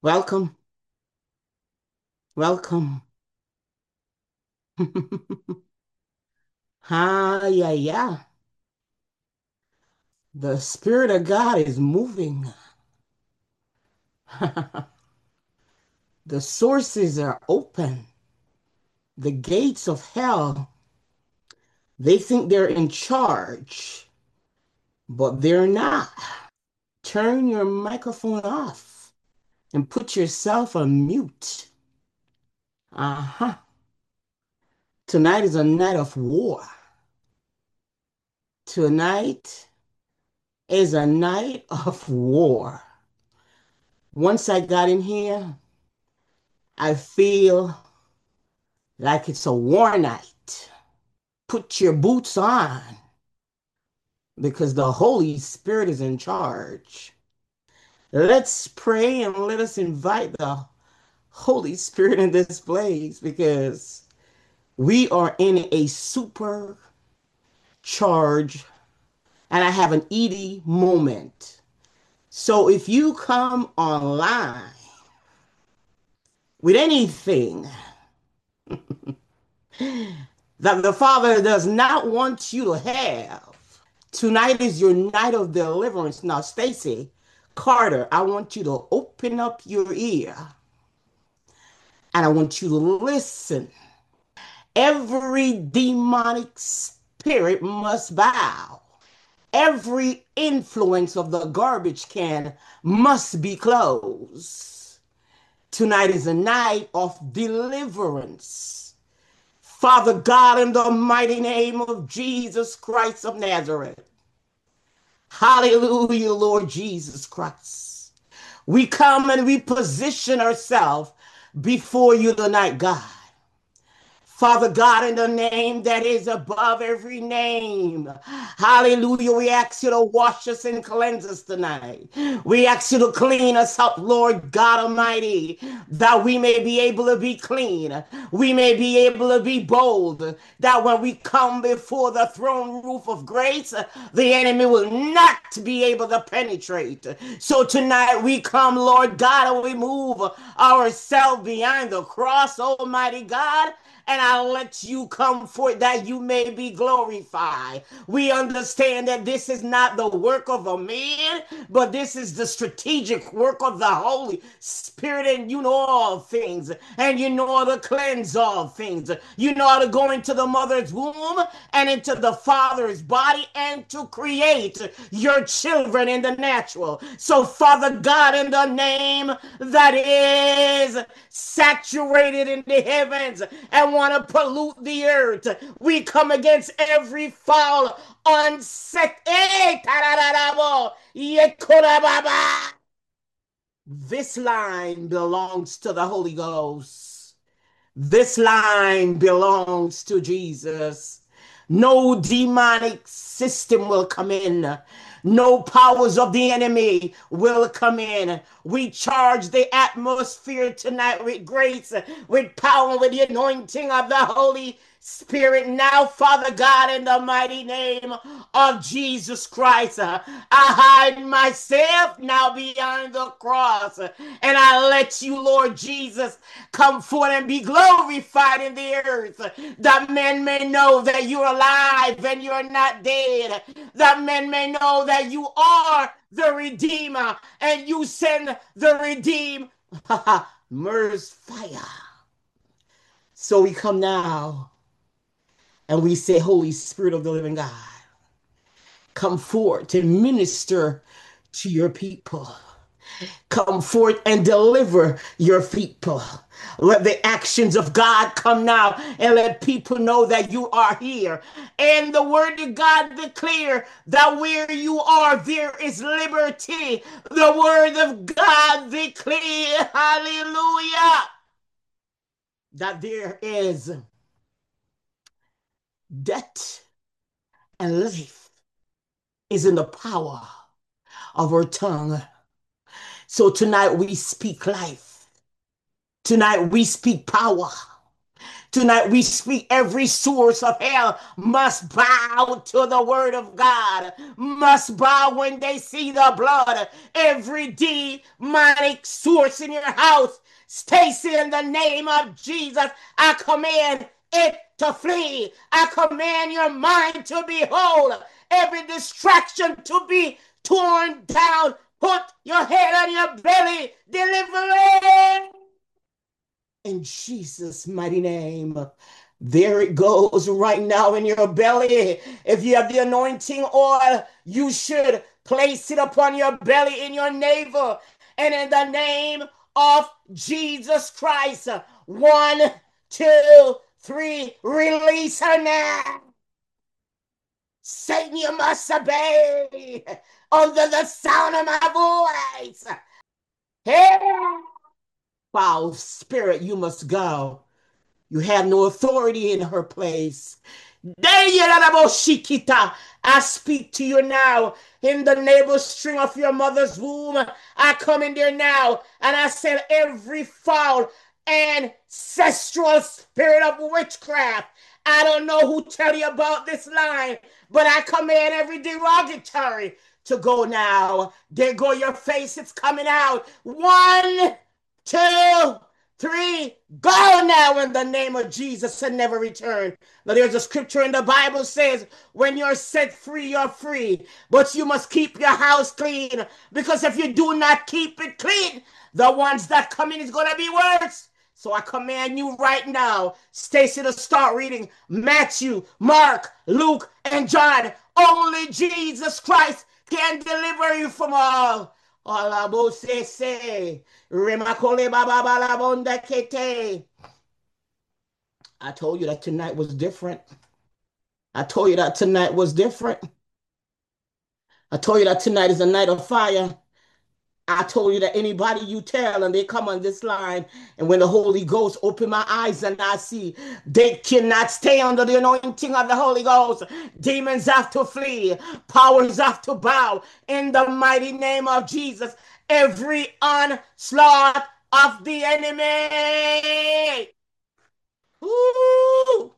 Welcome, welcome. Yeah, yeah. The Spirit of God is moving. The sources are open. The gates of hell, they think they're in charge, but they're not. Turn your microphone off and put yourself on mute. Uh-huh. Tonight is a night of war. Tonight is a night of war. Once I got in here, I feel like it's a war night. Put your boots on because the Holy Spirit is in charge. Let's pray and let us invite the Holy Spirit in this place because we are in a super charge and I have an ED moment. So if you come online with anything that the Father does not want you to have, tonight is your night of deliverance. Now, Stacy Carter, I want you to open up your ear and I want you to listen. Every demonic spirit must bow. Every influence of the garbage can must be closed. Tonight is a night of deliverance. Father God, in the mighty name of Jesus Christ of Nazareth. Hallelujah, Lord Jesus Christ. We come and we position ourselves before you tonight, God. Father God, in the name that is above every name. Hallelujah. We ask you to wash us and cleanse us tonight. We ask you to clean us up, Lord God Almighty, that we may be able to be clean. We may be able to be bold, that when we come before the throne roof of grace, the enemy will not be able to penetrate. So tonight we come, Lord God, and we move ourselves behind the cross, Almighty God, and I'll let you come forth that you may be glorified. We understand that this is not the work of a man, but this is the strategic work of the Holy Spirit, and you know all things, and you know how to cleanse all things. You know how to go into the mother's womb and into the father's body and to create your children in the natural. So, Father God, in the name that is saturated in the heavens and want to pollute the earth, we come against every foul, unset. This line belongs to the Holy Ghost. This line belongs to Jesus. No demonic system will come in. No powers of the enemy will come in. We charge the atmosphere tonight with grace, with power, with the anointing of the Holy Spirit. Now, Father God, in the mighty name of Jesus Christ, I hide myself now behind the cross, and I let you, Lord Jesus, come forth and be glorified in the earth, that men may know that you're alive and you're not dead, that men may know that you are the Redeemer and you send the redeemed MERS fire. So we come now and we say, Holy Spirit of the living God, come forth to minister to your people. Come forth and deliver your people. Let the actions of God come now and let people know that you are here. And the word of God declare that where you are, there is liberty. The word of God declare, hallelujah, that there is death and life is in the power of our tongue. So tonight we speak life. Tonight we speak power. Tonight we speak every source of hell must bow to the word of God, must bow when they see the blood. Every demonic source in your house, Stacy, in the name of Jesus, I command it to flee. I command your mind to be whole, every distraction to be torn down. Put your head on your belly, deliver it in Jesus' mighty name. There it goes right now in your belly. If you have the anointing oil, you should place it upon your belly in your navel. And in the name of Jesus Christ, one, two, three, release her now. Satan, you must obey under the sound of my voice. Hey, foul spirit, you must go. You have no authority in her place. I speak to you now in the navel string of your mother's womb. I come in there now and I said, every foul ancestral spirit of witchcraft. I don't know who tell you about this line, but I command every derogatory to go now. There go your face. It's coming out. One, two, three, go now in the name of Jesus and never return. Now, there's a scripture in the Bible says, when you're set free, you're free. But you must keep your house clean, because if you do not keep it clean, the ones that come in is going to be worse. So I command you right now, Stacy, to start reading Matthew, Mark, Luke, and John. Only Jesus Christ can deliver you from all. Olabosese, remakole bababalabonda kete. I told you that tonight was different. I told you that tonight was different. I told you that tonight is a night of fire. I told you that anybody you tell and they come on this line, and when the Holy Ghost open my eyes and I see they cannot stay under the anointing of the Holy Ghost. Demons have to flee. Powers have to bow in the mighty name of Jesus. Every onslaught of the enemy. Woo!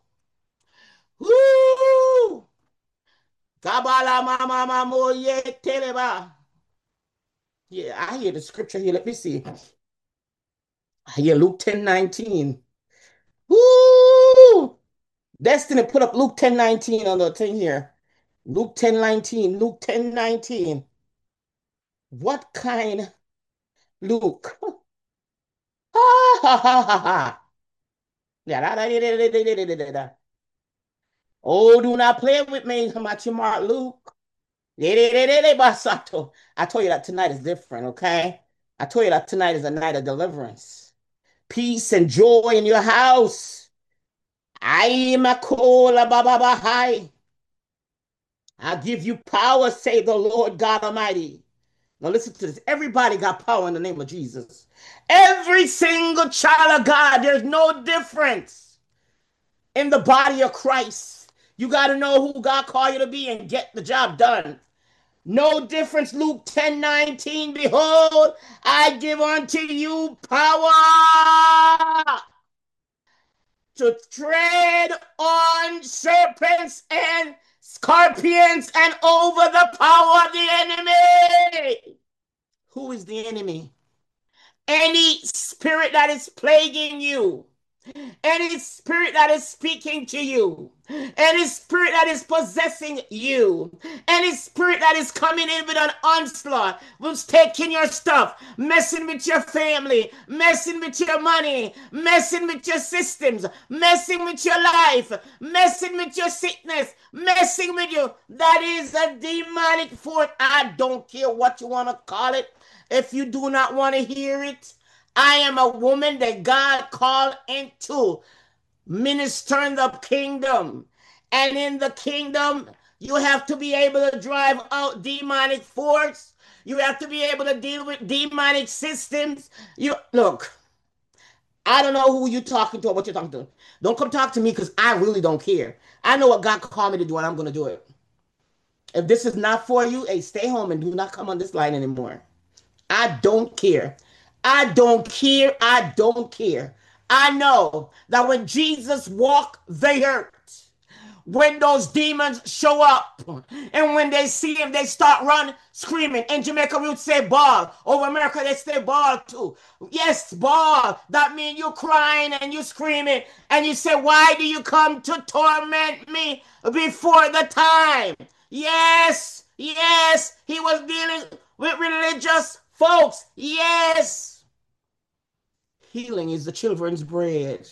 Woo! Kabala mama mamo ye teleba. Yeah, I hear the scripture here. Let me see. I hear Luke 10:19. Woo! Destiny put up Luke 10:19 on the thing here. Luke 10:19. Luke 10:19. What kind Luke? Ha ha ha ha ha. Yeah, oh, do not play with me, Mark Luke. I told you that tonight is different, okay? I told you that tonight is a night of deliverance. Peace and joy in your house. I am a cola baba high. I give you power, say the Lord God Almighty. Now listen to this. Everybody got power in the name of Jesus. Every single child of God. There's no difference in the body of Christ. You got to know who God called you to be and get the job done. No difference. Luke 10:19. Behold, I give unto you power to tread on serpents and scorpions and over the power of the enemy. Who is the enemy? Any spirit that is plaguing you, any spirit that is speaking to you, any spirit that is possessing you, any spirit that is coming in with an onslaught, who's taking your stuff, messing with your family, messing with your money, messing with your systems, messing with your life, messing with your sickness, messing with you, that is a demonic force. I don't care what you want to call it. If you do not want to hear it, I am a woman that God called into ministering the kingdom. And in the kingdom, you have to be able to drive out demonic force. You have to be able to deal with demonic systems. You look, I don't know who you're talking to or what you're talking to. Don't come talk to me because I really don't care. I know what God called me to do and I'm going to do it. If this is not for you, hey, stay home and do not come on this line anymore. I don't care. I don't care. I don't care. I know that when Jesus walked the earth, when those demons show up and when they see him, they start running, screaming. In Jamaica, we would say ball. Over America, they say ball too. Yes, ball. That means you're crying and you're screaming and you say, why do you come to torment me before the time? Yes, yes, he was dealing with religious folks. Yes, healing is the children's bread.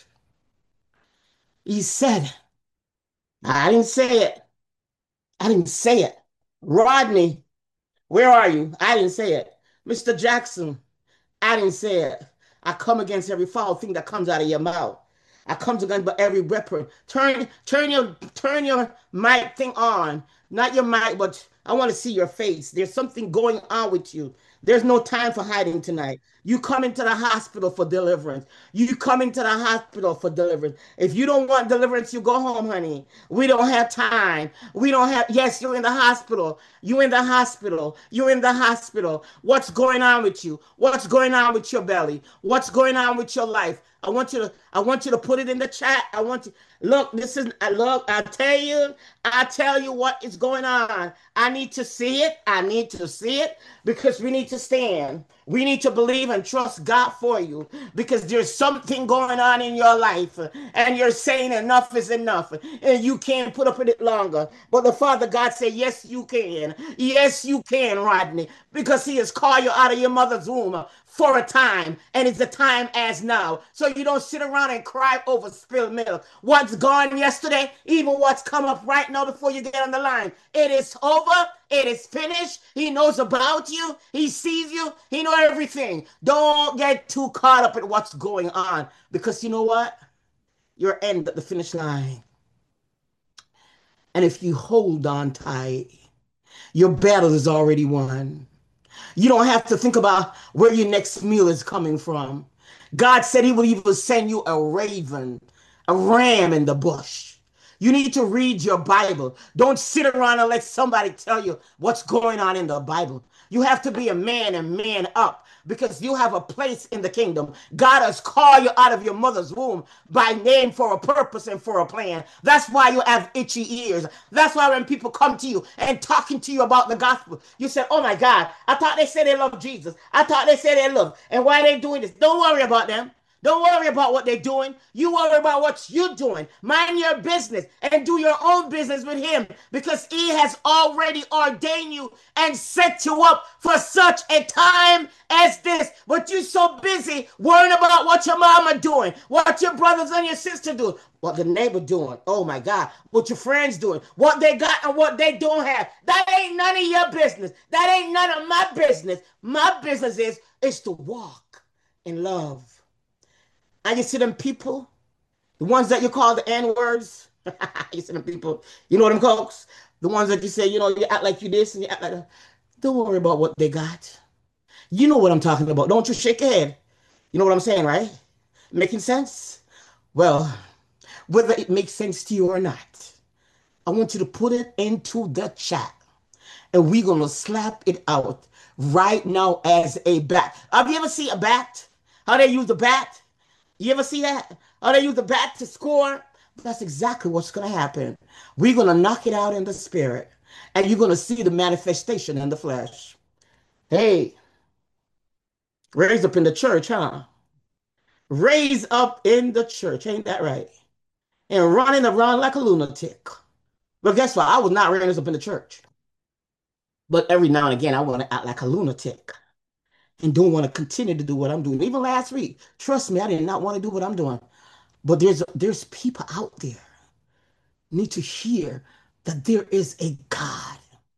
He said, I didn't say it. I didn't say it. Rodney, where are you? I didn't say it. Mr. Jackson, I didn't say it. I come against every foul thing that comes out of your mouth. I come against every weapon. Turn your mic thing on. Not your mic, but I want to see your face. There's something going on with you. There's no time for hiding tonight. You come into the hospital for deliverance. You come into the hospital for deliverance. If you don't want deliverance, you go home, honey. We don't have time. We don't have, yes, you're in the hospital. You're in the hospital. You're in the hospital. What's going on with you? What's going on with your belly? What's going on with your life? I want you to put it in the chat. I want you look, this is look, I tell you what is going on. I need to see it. I need to see it because we need to stand. We need to believe and trust God for you because there's something going on in your life and you're saying enough is enough and you can't put up with it longer. But the Father God said, yes, you can. Yes, you can, Rodney, because he has called you out of your mother's womb for a time, and it's a time as now. So you don't sit around and cry over spilled milk. What's gone yesterday, even what's come up right now before you get on the line, it is over. It is finished. He knows about you. He sees you. He knows everything. Don't get too caught up in what's going on because you know what? You're end at the finish line. And if you hold on tight, your battle is already won. You don't have to think about where your next meal is coming from. God said he will even send you a raven, a ram in the bush. You need to read your Bible. Don't sit around and let somebody tell you what's going on in the Bible. You have to be a man and man up because you have a place in the kingdom. God has called you out of your mother's womb by name for a purpose and for a plan. That's why you have itchy ears. That's why when people come to you and talking to you about the gospel, you say, oh my God, I thought they said they love Jesus. I thought they said they love. And why are they doing this? Don't worry about them. Don't worry about what they're doing. You worry about what you're doing. Mind your business and do your own business with him because he has already ordained you and set you up for such a time as this. But you're so busy worrying about what your mama doing, what your brothers and your sister doing, what the neighbor doing. Oh my God, what your friends doing, what they got and what they don't have. That ain't none of your business. That ain't none of my business. My business is to walk in love. And you see them people, the ones that you call the N words. You see them people, you know them folks, the ones that you say, you act like you this and you act like that. Don't worry about what they got. You know what I'm talking about. Don't you shake your head. You know what I'm saying, right? Making sense? Well, whether it makes sense to you or not, I want you to put it into the chat and we're going to slap it out right now as a bat. Have you ever seen a bat? How they use the bat? You ever see that? How they use the bat to score? That's exactly what's going to happen. We're going to knock it out in the spirit, and you're going to see the manifestation in the flesh. Hey, raise up in the church, huh? Raise up in the church, ain't that right? And running around like a lunatic. But guess what? I was not raised up in the church. But every now and again, I want to act like a lunatic and don't want to continue to do what I'm doing. Even last week, trust me, I did not want to do what I'm doing. But there's people out there need to hear that there is a God.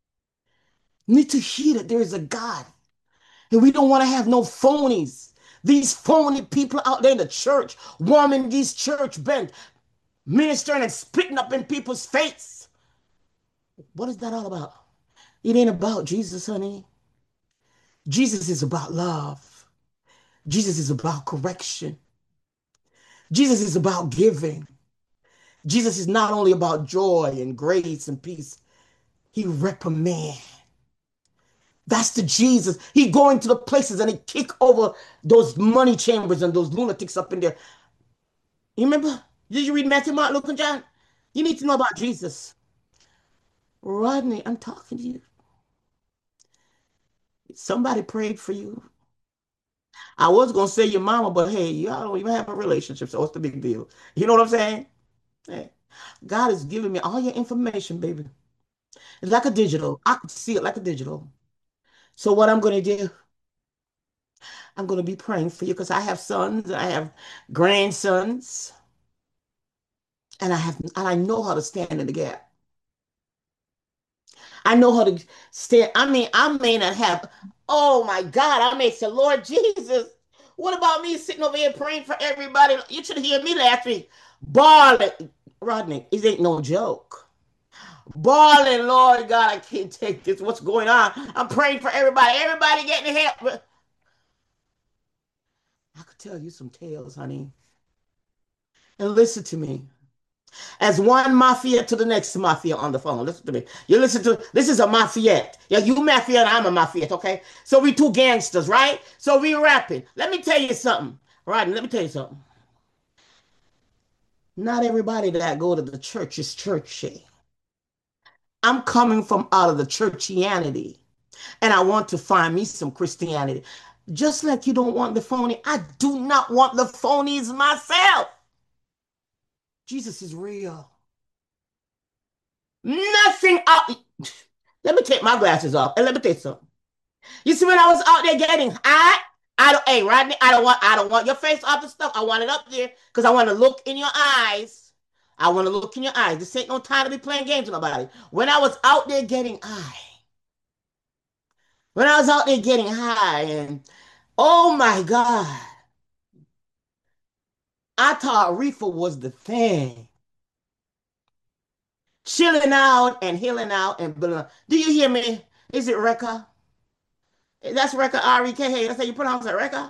Need to hear that there is a God. And we don't want to have no phonies. These phony people out there in the church, warming these church bent, ministering and spitting up in people's face. What is that all about? It ain't about Jesus, honey. Jesus is about love. Jesus is about correction. Jesus is about giving. Jesus is not only about joy and grace and peace. He reprimand. That's the Jesus. He going to the places and he kick over those money chambers and those lunatics up in there. You remember? Did you read Matthew, Mark, Luke, and John? You need to know about Jesus. Rodney, I'm talking to you. Somebody prayed for you. I was gonna say your mama, but hey, y'all don't even have a relationship, so what's the big deal? You know what I'm saying? Hey, God is giving me all your information, baby. It's like a digital. I can see it like a digital. So what I'm gonna do, I'm gonna be praying for you because I have sons, I have grandsons, and I know how to stand in the gap. I know how to stand. I mean, I may not have, oh my God, I may say, Lord Jesus, what about me sitting over here praying for everybody? You should hear me last week. Bawling. Rodney, it ain't no joke. Bawling, Lord God, I can't take this. What's going on? I'm praying for everybody. Everybody getting help. I could tell you some tales, honey. And listen to me. As one mafia to the next mafia on the phone. Listen to me. You listen to this is a mafiette. Yeah, you mafia and I'm a mafiette, okay? So we two gangsters, right? So we rapping. Let me tell you something. Right, let me tell you something. Not everybody that go to the church is churchy. I'm coming from out of the churchianity and I want to find me some Christianity. Just like you don't want the phony, I do not want the phonies myself. Jesus is real. Nothing out. Let me take my glasses off and let me tell you something. You see, when I was out there getting hot, I don't. Hey, Rodney, I don't want your face off the stuff. I want it up there because I want to look in your eyes. I want to look in your eyes. This ain't no time to be playing games with nobody. When I was out there getting high, when I was out there getting high, and oh my God, I thought reefer was the thing. Chilling out and healing out and blah. Do you hear me? Is it Reka? That's Reka R-E-K. That's how you pronounce it, Reka.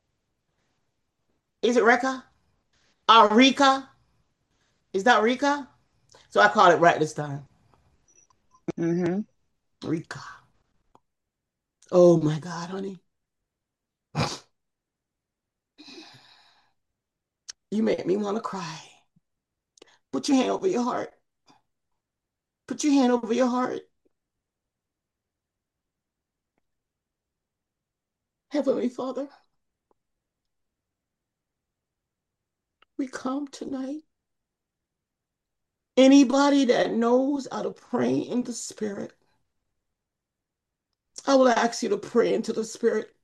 Is it Reka? Rika? Is that Rika? So I called it right this time. Mm-hmm. Rika. Oh my God, honey. You make me want to cry. Put your hand over your heart. Put your hand over your heart. Heavenly Father, we come tonight. Anybody that knows how to pray in the spirit, I will ask you to pray into the spirit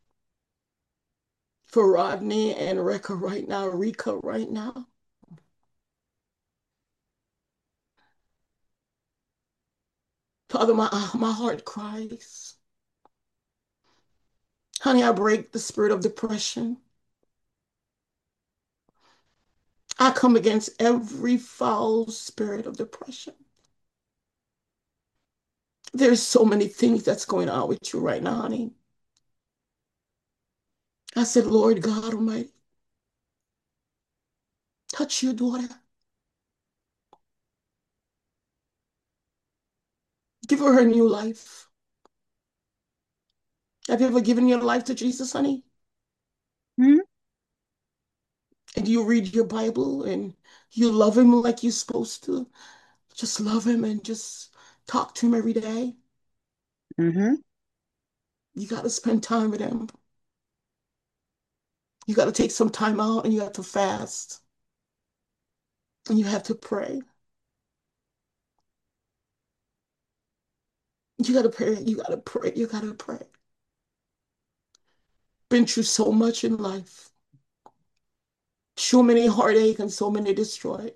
for Rodney and Rika right now. Father, my heart cries. Honey, I break the spirit of depression. I come against every foul spirit of depression. There's so many things that's going on with you right now, honey. I said, Lord God Almighty, touch your daughter. Give her a new life. Have you ever given your life to Jesus, honey? Hmm. And you read your Bible and you love him like you're supposed to? Just love him and just talk to him every day. Mm-hmm. You got to spend time with him. You got to take some time out and you have to fast and you have to pray. You got to pray. You got to pray. You got to pray. Been through so much in life. So many heartache and so many destroyed.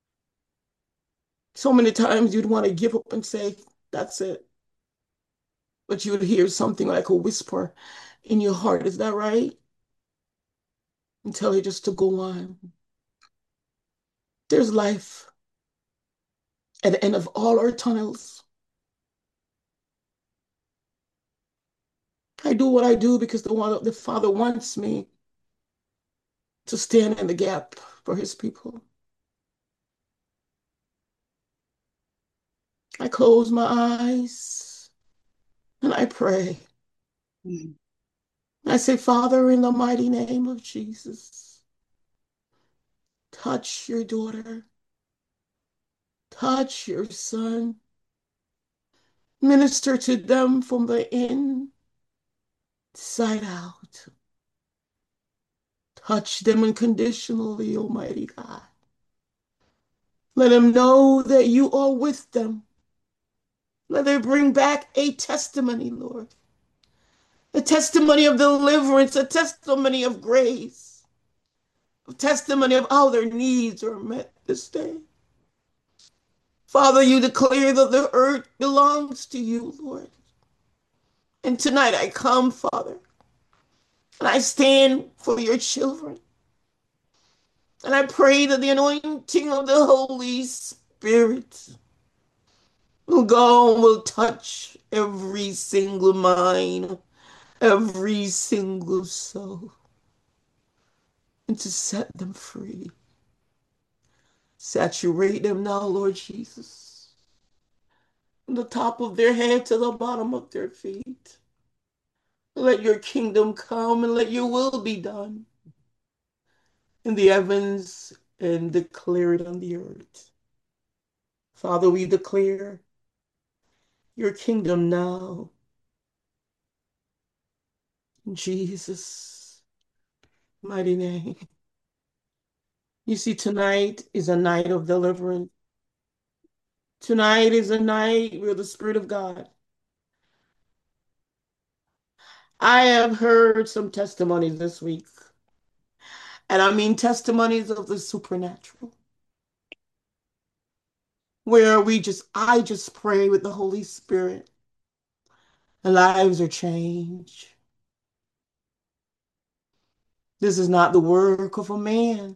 So many times you'd want to give up and say, that's it. But you would hear something like a whisper in your heart. Is that right? And tell you just to go on. There's life at the end of all our tunnels. I do what I do because the Father wants me to stand in the gap for his people. I close my eyes and I pray. Mm-hmm. I say, Father, in the mighty name of Jesus, Touch your daughter. Touch your son. Minister to them from the inside out. Touch them unconditionally, Almighty God. Let them know that you are with them. Let them bring back a testimony, Lord. A testimony of deliverance, a testimony of grace, a testimony of how their needs are met this day. Father, you declare that the earth belongs to you, Lord. And tonight I come, Father, and I stand for your children. And I pray that the anointing of the Holy Spirit will go and will touch every single mind, every single soul, and to set them free. Saturate them now, Lord Jesus, from the top of their head to the bottom of their feet. Let your kingdom come and let your will be done in the heavens and declare it on the earth. Father, we declare your kingdom now. In Jesus' mighty name. You see, tonight is a night of deliverance. Tonight is a night where the Spirit of God. I have heard some testimonies this week, and I mean testimonies of the supernatural, where I just pray with the Holy Spirit, and lives are changed. This is not the work of a man.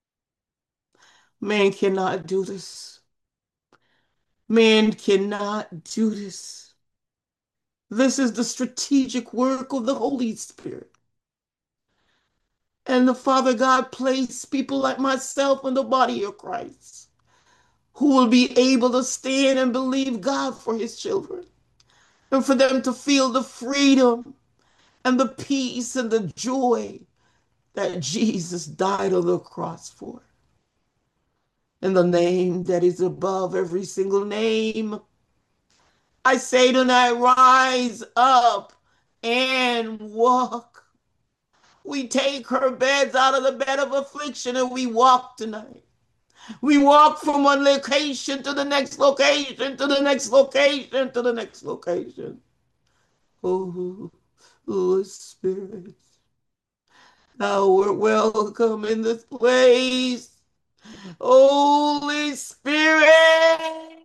Man cannot do this. Man cannot do this. This is the strategic work of the Holy Spirit. And the Father God placed people like myself in the body of Christ who will be able to stand and believe God for his children and for them to feel the freedom and the peace and the joy that Jesus died on the cross for. In the name that is above every single name, I say tonight, rise up and walk. We take her beds out of the bed of affliction and we walk tonight. We walk from one location to the next location, to the next location, to the next location. Oh, Holy Spirit, thou art welcome in this place. Holy Spirit,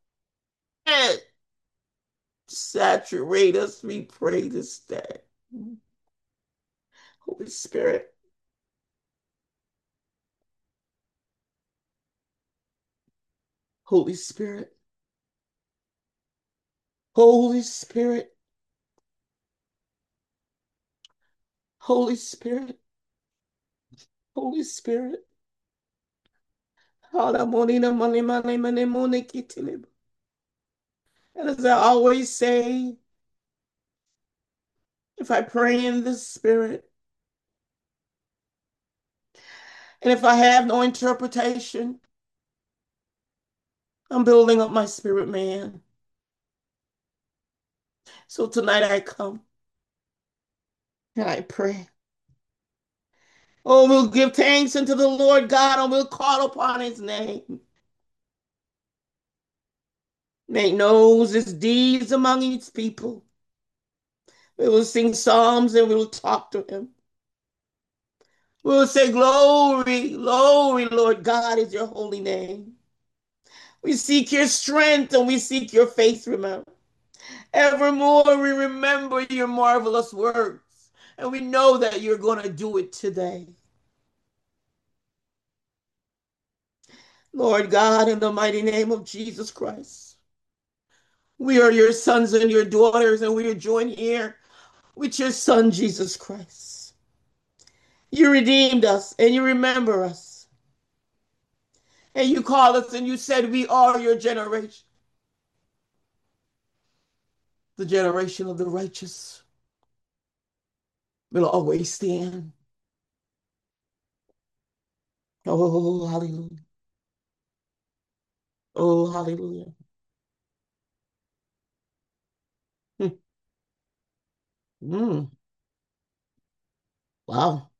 saturate us, we pray this day. Holy Spirit, Holy Spirit, Holy Spirit, Holy Spirit, Holy Spirit. And as I always say, if I pray in the Spirit, and if I have no interpretation, I'm building up my spirit, man. So tonight I come and I pray. Oh, we'll give thanks unto the Lord God and we'll call upon his name. Make knows his deeds among his people. We will sing psalms and we will talk to him. We will say, glory, glory, Lord God is your holy name. We seek your strength and we seek your faith, remember. Evermore we remember your marvelous works. And we know that you're going to do it today. Lord God, in the mighty name of Jesus Christ, we are your sons and your daughters, and we are joined here with your son, Jesus Christ. You redeemed us and you remember us. And you called us and you said we are your generation. The generation of the righteous will always stand. Oh, hallelujah. Oh, hallelujah. Hmm. Mm. Wow.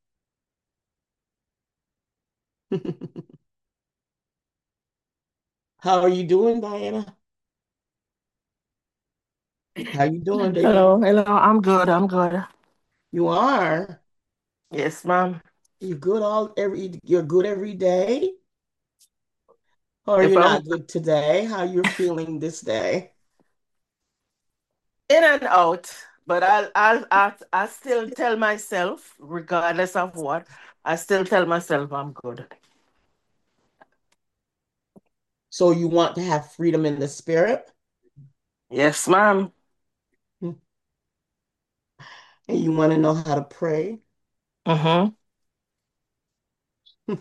How are you doing, Diana? How you doing, baby? Hello, hello. I'm good. I'm good. You are. Yes, ma'am. You're good every day? Or If you're I'm not good today? How you're feeling this day? in and out, but I still tell myself, regardless of what, I still tell myself I'm good. So you want to have freedom in the spirit? Yes, ma'am. Hmm. And you want to know how to pray? Mm-hmm. Hmm.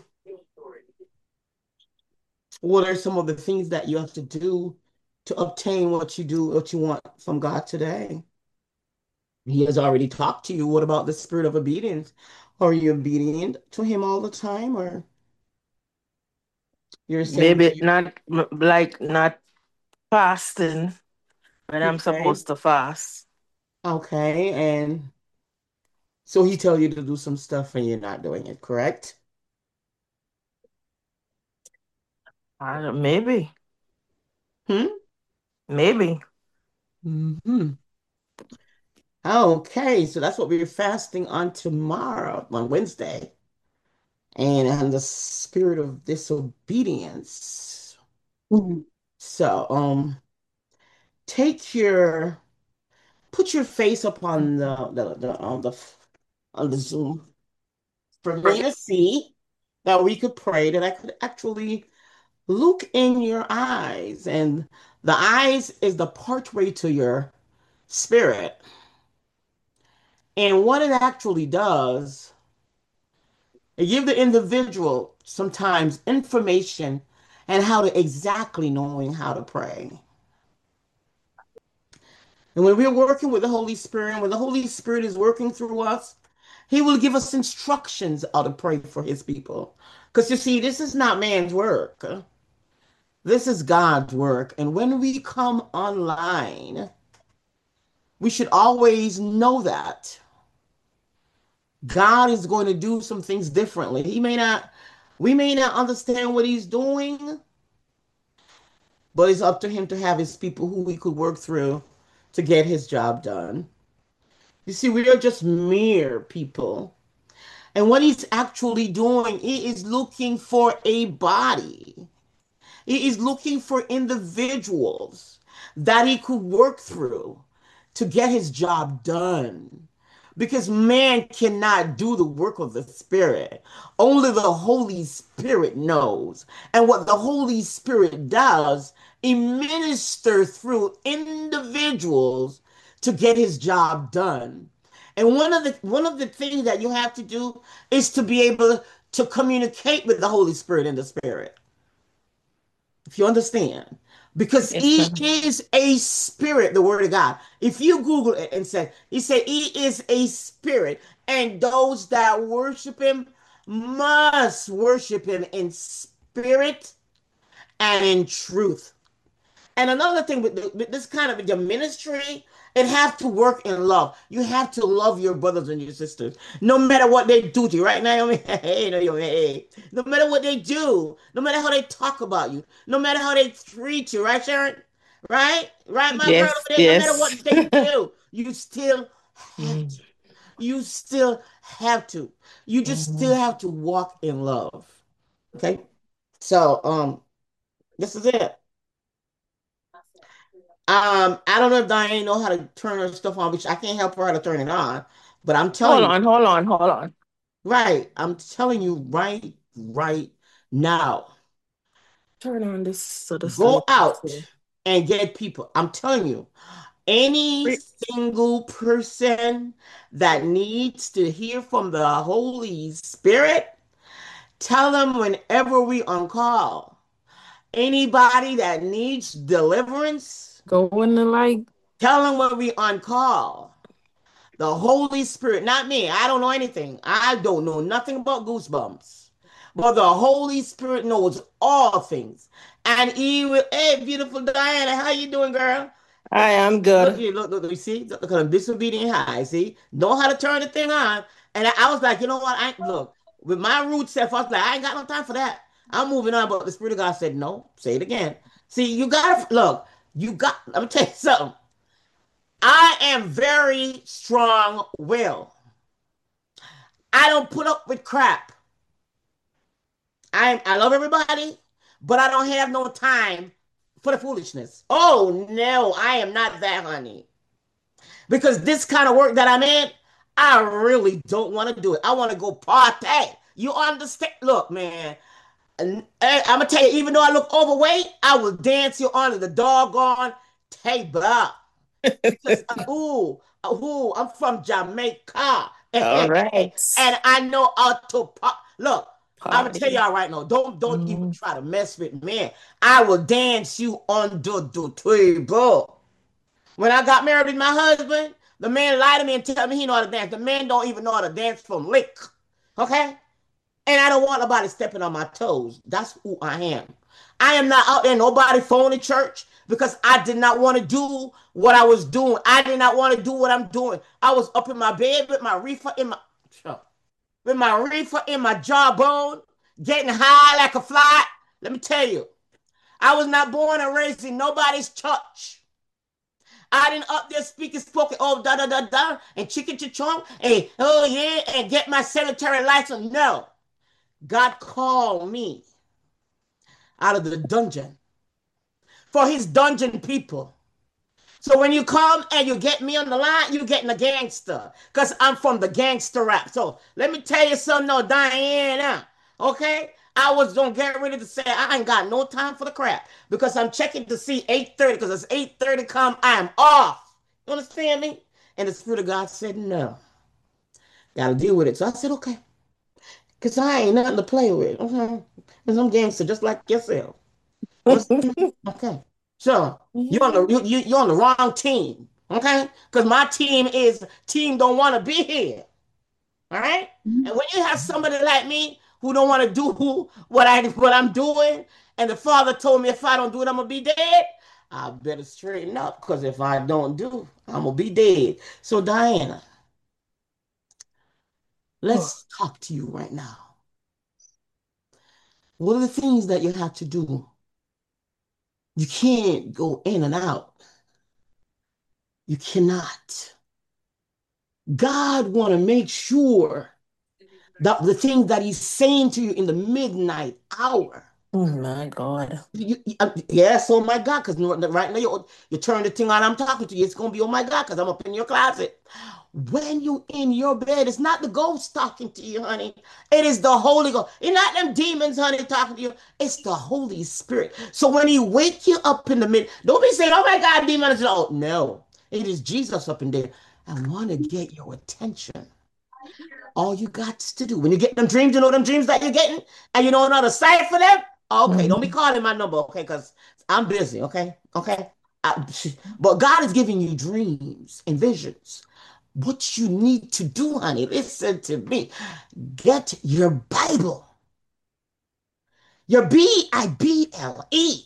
What are some of the things that you have to do to obtain what you want from God today? He has already talked to you. What about the spirit of obedience? Are you obedient to him all the time, or you're saying Maybe to you, not like not fasting when I'm okay, supposed to fast. okay, and so he tell you to do some stuff and you're not doing it, correct? Maybe, Hmm? maybe. Hmm. Okay, so that's what we're fasting on tomorrow, on Wednesday, and on the spirit of disobedience. Mhm. So, take your put your face up on the Zoom for me to see that we could pray, that I could actually look in your eyes. And the eyes is the pathway to your spirit. And what it actually does, it gives the individual sometimes information and how to exactly knowing how to pray. And when we're working with the Holy Spirit, when the Holy Spirit is working through us, He will give us instructions how to pray for His people. Because you see, this is not man's work. This is God's work. And when we come online, we should always know that God is going to do some things differently. We may not understand what He's doing, but it's up to Him to have His people who we could work through to get His job done. You see, we are just mere people. And what He's actually doing, He is looking for a body. He is looking for individuals that he could work through to get his job done. Because man cannot do the work of the Spirit. Only the Holy Spirit knows. And what the Holy Spirit does, he ministers through individuals to get his job done. And one of the things that you have to do is to be able to communicate with the Holy Spirit in the Spirit, if you understand. Because Yes, he ma'am. is a spirit, the word of God. If you Google it and say, he said he is a spirit, and those that worship him must worship him in spirit and in truth. And another thing with this kind of the ministry, it have to work in love. You have to love your brothers and your sisters, no matter what they do to you. Right now, I mean, hey, no, hey. No matter what they do, no matter how they talk about you, no matter how they treat you, right, Sharon? Right, my girl over Yes, there. No matter yes. what they do, you still have Mm, to. You still have to. You just still mhm. have to walk in love. Okay. So, this is it. I don't know if Diane know how to turn her stuff on, which I can't help her how to turn it on. But I'm telling Hold you, on, hold on, hold on. right? I'm telling you right now. Turn on this so the Go light is out here. and get people. I'm telling you, any single person that needs to hear from the Holy Spirit, tell them whenever we on call. Anybody that needs deliverance, Go in the light. tell them when we on call. The Holy Spirit, not me. I don't know anything. I don't know nothing about goosebumps. but the Holy Spirit knows all things. And he will, hey, beautiful Diana, how you doing, girl? I am Look, good. you see, look at them disobedient high, see? Know how to turn the thing on. And I was like, you know what? Look, with my root self, I was like, I ain't got no time for that. I'm moving on. But the Spirit of God said, no, say it again. See, you gotta look, let me tell you something. I am very strong will. I don't put up with crap. I love everybody, but I don't have no time for the foolishness. Oh no, I am not that, honey. Because this kind of work that I'm in, I really don't want to do it. I want to go party. You understand? Look, man, and I'm gonna tell you, even though I look overweight, I will dance you under the doggone table. Because I'm from Jamaica, All and right. I know how to pop. Look, I'm gonna tell Party. y'all right now. Don't even Mm. try to mess with me. I will dance you under the table. When I got married with my husband, the man lied to me and tell me he know how to dance. The man don't even know how to dance from lick. Okay? And I don't want nobody stepping on my toes. That's who I am. I am not out there nobody phoning church because I did not want to do what I was doing. I did not want to do what I'm doing. I was up in my bed with my reefer in my jawbone, getting high like a fly. Let me tell you, I was not born and raised in nobody's church. I didn't up there speaking spoken oh da da da da and chicken chong and oh yeah and get my sanitary license. No, God called me out of the dungeon for his dungeon people. So when you come and you get me on the line, you getting a gangster. Because I'm from the gangster rap. So let me tell you something, no, Diana. Okay? I was gonna get ready to say I ain't got no time for the crap. Because I'm checking to see 8:30. Because it's 8:30 come, I am off. You understand me? And the Spirit of God said, no. Gotta deal with it. So I said, okay. Because I ain't nothing to play with. Because I'm gangster just like yourself. Understand? Okay. So you're on the wrong team. Okay? Because my team don't want to be here. All right? And when you have somebody like me who don't want to do what I'm doing, and the father told me if I don't do it, I'm gonna be dead. I better straighten up because if I don't do, I'm gonna be dead. So Diana, let's talk to you right now. What are the things that you have to do? You can't go in and out. You cannot. God want to make sure that the things that he's saying to you in the midnight hour. Oh my God. Yes, oh my God, because right now you turn the thing on, I'm talking to you, it's going to be, oh my God, because I'm up in your closet. When you in your bed, it's not the ghost talking to you, honey. It is the Holy Ghost. It's not them demons, honey, talking to you. It's the Holy Spirit. So when he wake you up in the mid, don't be saying, oh my God, demons. Oh, no. It is Jesus up in there. I want to get your attention. All you got to do when you get them dreams, you know them dreams that you're getting, and you don't know the sight for them. Okay, don't be Mhm. calling my number, okay? Because I'm busy, okay? Okay. I- but God is giving you dreams and visions. What you need to do, honey, listen to me. Get your Bible, your Bible.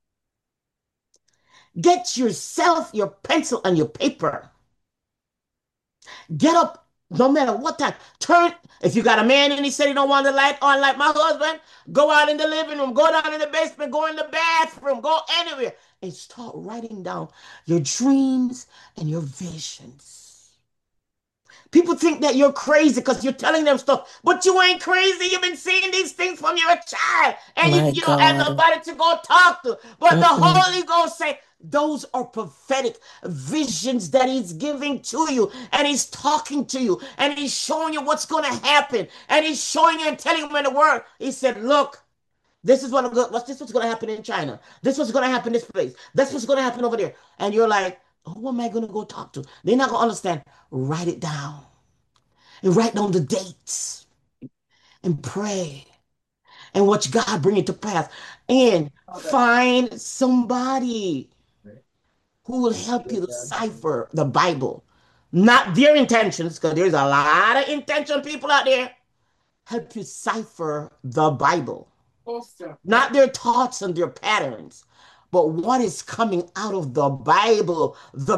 Get yourself your pencil and your paper. Get up no matter what time. Turn, if you got a man and he said he don't want the light on like my husband, go out in the living room, go down in the basement, go in the bathroom, go anywhere and start writing down your dreams and your visions. People think that you're crazy because you're telling them stuff, but you ain't crazy. You've been seeing these things from you're a child, and My you don't have God. nobody to go talk to. But the Mm-mm. Holy Ghost say those are prophetic visions that He's giving to you, and He's talking to you, and He's showing you what's going to happen, and He's showing you and telling you in the Word. He said, "Look, what's going to happen in China? This what's going to happen in this place. That's what's going to happen over there." And you're like, "Who am I going to go talk to?" They're not going to understand. Write it down and write down the dates and pray and watch God bring it to pass and find somebody who will help you decipher the Bible. Not their intentions, because there's a lot of intention people out there. help you cipher the Bible. Not their thoughts and their patterns, but what is coming out of the Bible, the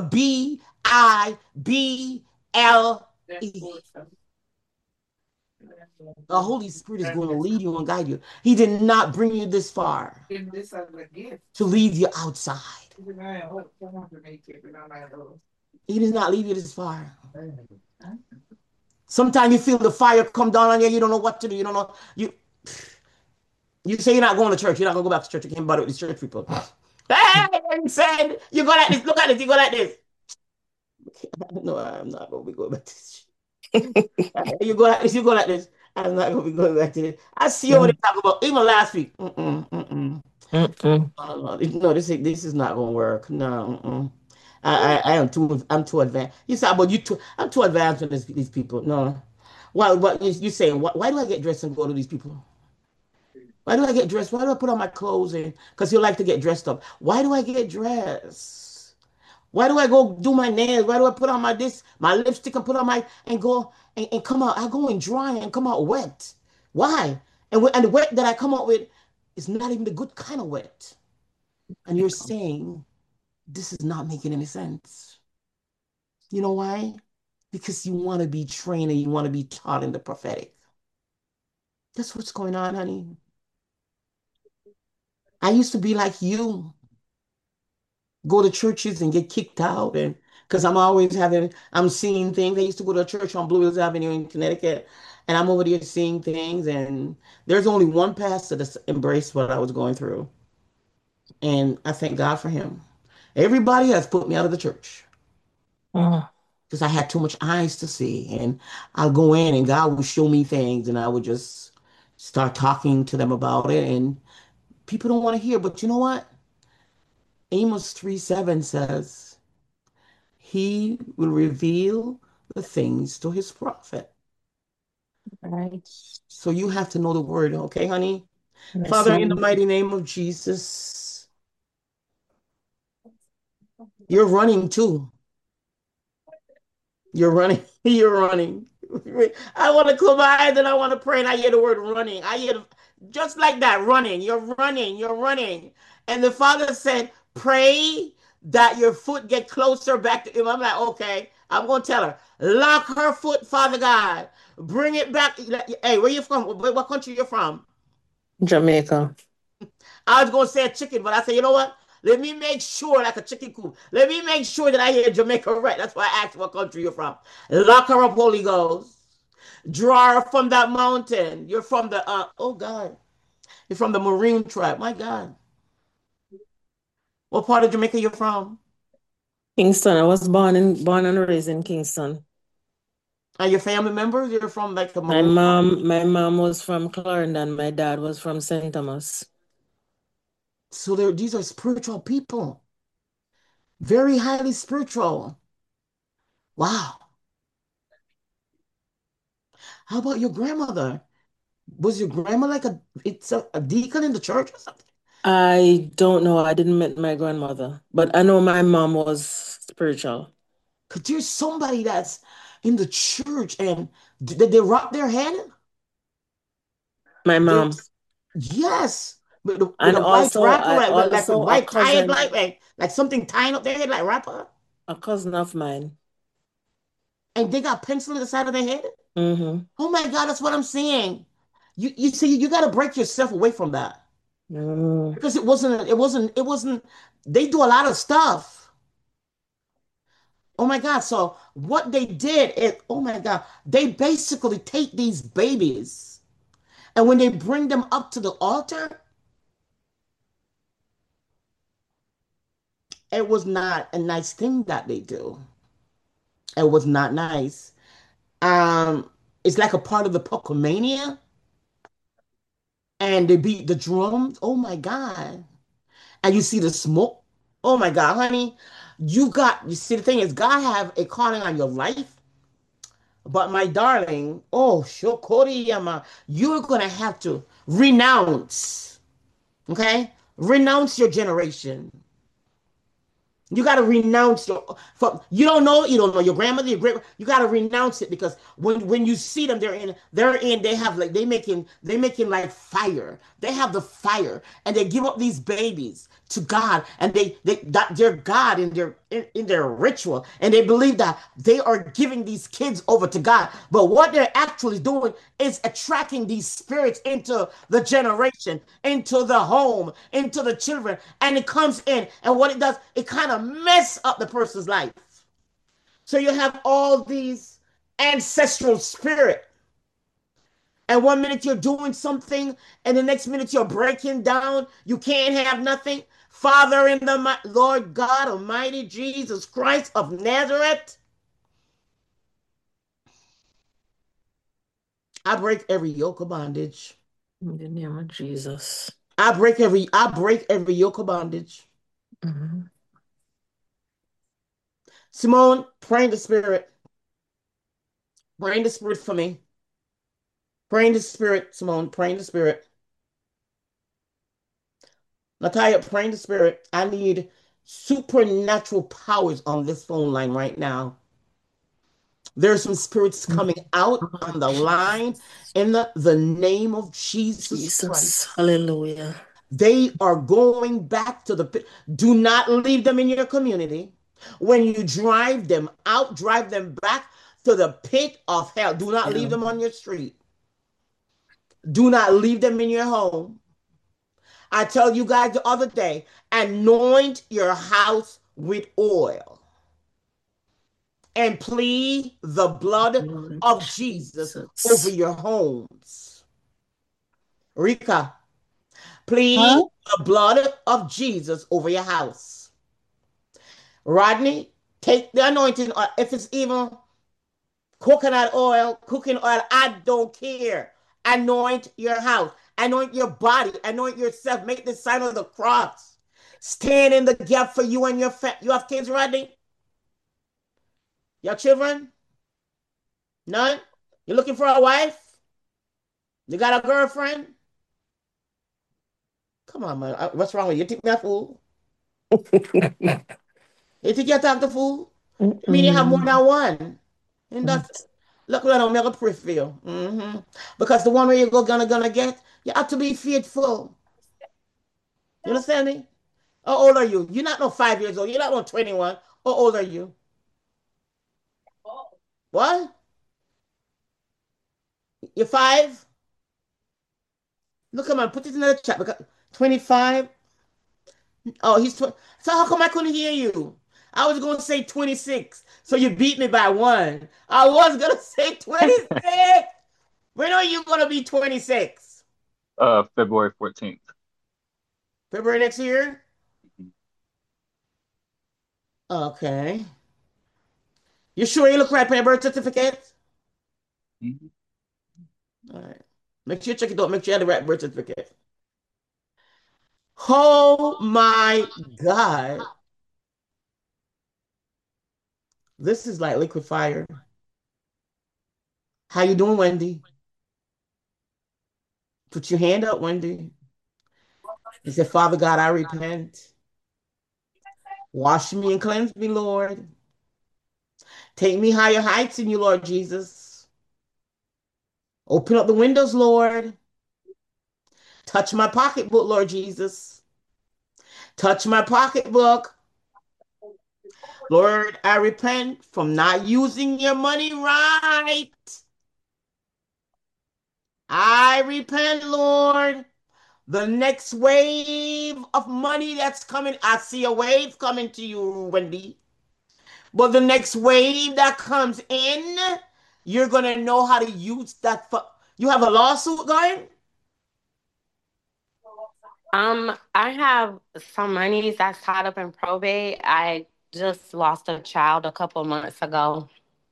Bible. The Holy Spirit is going to lead you and guide you. He did not bring you this far to leave you outside. He did not leave you this far. Sometimes you feel the fire come down on you. You don't know what to do. You don't know. You say you're not going to church. You're not going to go back to church. You can't bother with these church people. Hey, he said, you go like this. Look at this. You go like this. No, I'm not going to be going back to this. You go like this. You go like this. I'm not going to be going back to this. I see you what they talk about. Even last week. No, this is not going to work. No. I am too advanced. You say, but I'm too advanced for these people. No. What you saying? Why do I get dressed and go to these people? Why do I get dressed? Why do I put on my clothes? Because you like to get dressed up. Why do I get dressed? Why do I go do my nails? Why do I put on my lipstick and put on and go and come out? I go and dry and come out wet. Why? And the wet that I come out with is not even the good kind of wet. And you're saying this is not making any sense. You know why? Because you want to be trained and you want to be taught in the prophetic. That's what's going on, honey. I used to be like you, go to churches and get kicked out, and because I'm seeing things. I used to go to a church on Blue Hills Avenue in Connecticut, and I'm over there seeing things, and there's only one pastor that's embraced what I was going through, and I thank God for him. Everybody has put me out of the church because I had too much eyes to see, and I'll go in, and God would show me things, and I would just start talking to them about it, and people don't want to hear, but you know what? Amos 3:7 says, he will reveal the things to his prophet. Right. So you have to know the word, okay, honey? Yes, Father, in the ma'am. mighty name of Jesus, you're running too. You're running. You're running. I want to close my eyes and I want to pray and I hear the word running. I hear just like that, running. You're running. You're running. And the Father said, pray that your foot get closer back to him. I'm like, okay, I'm going to tell her, lock her foot, Father God. Bring it back. Hey, where you from? What country you from? Jamaica. I was going to say a chicken, but I said, you know what? Let me make sure, like a chicken coop. Let me make sure that I hear Jamaica right. That's why I asked what country you're from. Lock her up, Holy Ghost. Draw her from that mountain. You're from the, oh God, you're from the Marine tribe. My God. What part of Jamaica you're from? Kingston. I was born and raised in Kingston. Are your family members? You're from like the My Maroon tribe? mom was from Clarendon. My dad was from St. Thomas. So these are spiritual people. Very highly spiritual. Wow. How about your grandmother? Was your grandma like a deacon in the church or something? I don't know. I didn't meet my grandmother, but I know my mom was spiritual. Because there's somebody that's in the church and did they rock their head? My They, mom. yes, with And a white also, wrapper, I like with also white tie, like something tying up their head like wrapper, a cousin of mine. and they got pencil in the side of their head. Mm-hmm. Oh my God, that's what I'm saying. You see, you got to break yourself away from that Mm. because it wasn't. They do a lot of stuff. Oh my God. So what they did is, oh my God, they basically take these babies and when they bring them up to the altar, it was not a nice thing that they do. It was not nice. Um, it's like a part of the Pocomania, and they beat the drums. Oh my God. And you see the smoke. Oh my God, honey. You see, the thing is, God have a calling on your life. But my darling, oh, Shokoriyama, you're gonna have to renounce, okay? Renounce your generation. You got to renounce you don't know, you don't know your grandmother, your great, you got to renounce it because when you see them, they have like, they making like fire. They have the fire and they give up these babies to God and that their God in their ritual and they believe that they are giving these kids over to God. But what they're actually doing is attracting these spirits into the generation, into the home, into the children, and it comes in. And what it does, it kind of mess up the person's life. So you have all these ancestral spirit, and one minute you're doing something, and the next minute you're breaking down. You can't have nothing. Father, in the Lord God Almighty, Jesus Christ of Nazareth, I break every yoke of bondage. In the name of Jesus. I break every yoke of bondage. Mm-hmm. Simone, pray in the spirit. Pray in the spirit for me. Pray in the spirit, Simone. Pray in the spirit. Natalia, pray in the spirit. I need supernatural powers on this phone line right now. There's some spirits coming out on the line Jesus. in the name of Jesus Jesus. Christ. Hallelujah. They are going back to the pit. Do not leave them in your community. When you drive them out, drive them back to the pit of hell. Do not leave Yeah. them on your street. Do not leave them in your home. I tell you guys the other day, anoint your house with oil and plead the blood Lord of Jesus over Jesus. your homes. Rika, plead Huh? the blood of Jesus over your house. Rodney, take the anointing oil. If it's even coconut oil, cooking oil, I don't care. Anoint your house, anoint your body, anoint yourself. Make the sign of the cross. Stand in the gap for you and your family. You have kids, Rodney? Your children? None? You looking for a wife? You got a girlfriend? Come on, man. What's wrong with you? You think me a fool? You think you talk to fool? I mean, you have more Mm-mm. than one. And that's look what I'm gonna pray for you. Because the one where you go gonna get, you have to be faithful. You understand me? How old are you? You're not no 5 years old. You're not no 21. How old are you? What? You're five? Look, come on, put it in the chat. Because 25. Oh, he's 20. So how come I couldn't hear you? I was gonna say 26. So you beat me by one. I was gonna say 26. When are you gonna be 26? February 14th. February next year? Mhm. Okay. You sure you look right for your birth certificate? Mhm. All right. Make sure you check it out. Make sure you have the right birth certificate. Oh my God. This is like liquid fire. How you doing, Wendy? Put your hand up, Wendy. And say, Father God, I repent. Wash me and cleanse me, Lord. Take me higher heights in you, Lord Jesus. Open up the windows, Lord. Touch my pocketbook, Lord Jesus. Touch my pocketbook. Lord, I repent from not using your money right. I repent, Lord. The next wave of money that's coming, I see a wave coming to you, Wendy. But the next wave that comes in, you're going to know how to use that. You have a lawsuit going? I have some monies that's tied up in probate. I just lost a child a couple months ago.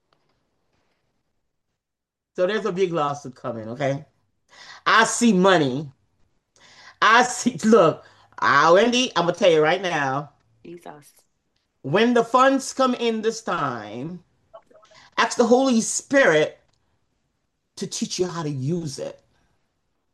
So there's a big lawsuit coming, okay? I see money. I see, look, Wendy, I'm going to tell you right now, Jesus. when the funds come in this time, ask the Holy Spirit to teach you how to use it.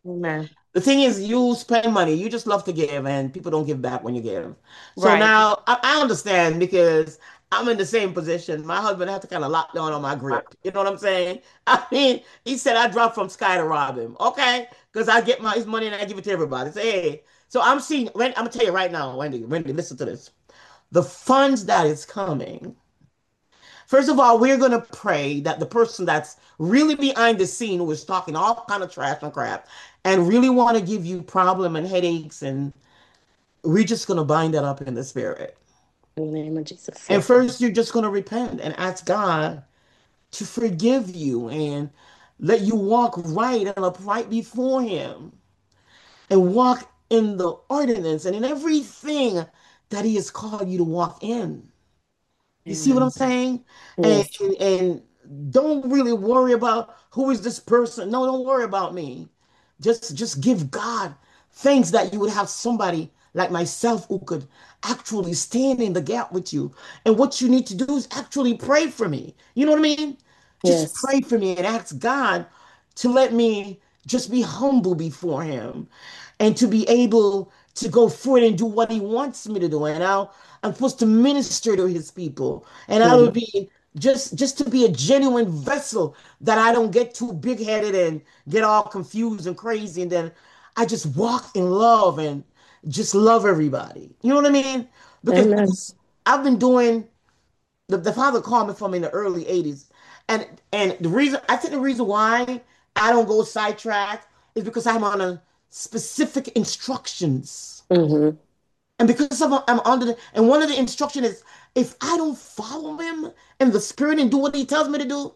Amen. The thing is, you spend money, you just love to give, and people don't give back when you give. So Right. now I understand because I'm in the same position. My husband had to kind of lock down on my grip. You know what I'm saying? I mean, he said I dropped from sky to rob him. Okay, because I get his money and I give it to everybody. Say, hey, so I'm seeing. I'm gonna tell you right now, Wendy, listen to this. The funds that is coming. First of all, we're gonna pray that the person that's really behind the scene who is talking all kind of trash and crap and really want to give you problem and headaches, and we're just gonna bind that up in the spirit. In the name of Jesus. And Yes. first, you're just gonna repent and ask God to forgive you and let you walk right and upright before Him and walk in the ordinance and in everything that He has called you to walk in. You see what I'm Amen. saying? And, Yes. and don't really worry about who is this person. No, don't worry about me. Just give God thanks that you would have somebody like myself who could actually stand in the gap with you. And what you need to do is actually pray for me. You know what I mean? Just Yes. pray for me and ask God to let me just be humble before Him and to be able to go forward and do what He wants me to do. And I'm supposed to minister to His people. And I would Amen. be just to be a genuine vessel that I don't get too big headed and get all confused and crazy. And then I just walk in love and just love everybody. You know what I mean? Because Amen. I've been doing the father called me from in the early 80s. And the reason I think the reason why I don't go sidetrack is because I'm on a specific instructions. Mm-hmm. And because I'm under and one of the instruction is if I don't follow him in the spirit and do what he tells me to do,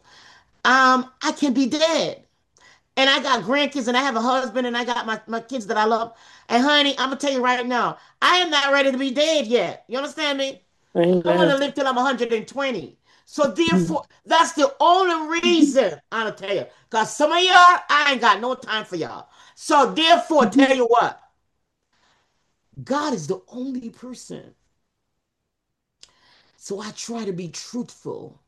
I can be dead. And I got grandkids and I have a husband and I got my kids that I love. And honey, I'm gonna tell you right now, I am not ready to be dead yet. You understand me? I want Amen. to live till I'm 120. So therefore, that's the only reason I'll tell you. Because some of y'all, I ain't got no time for y'all. So therefore, tell you what, God is the only person. So I try to be truthful.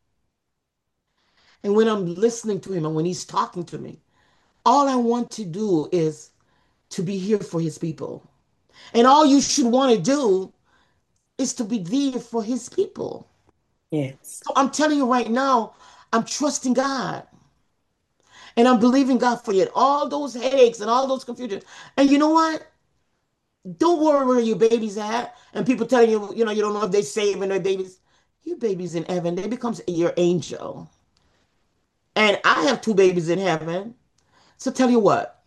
And when I'm listening to him and when he's talking to me, all I want to do is to be here for his people. And all you should want to do is to be there for his people. Yes. So I'm telling you right now, I'm trusting God. And I'm believing God for you. All those headaches and all those confusions. And you know what? Don't worry where your baby's at. And people telling you, you don't know if they saving their babies. Your baby's in heaven. They becomes your angel. And I have two babies in heaven. So tell you what,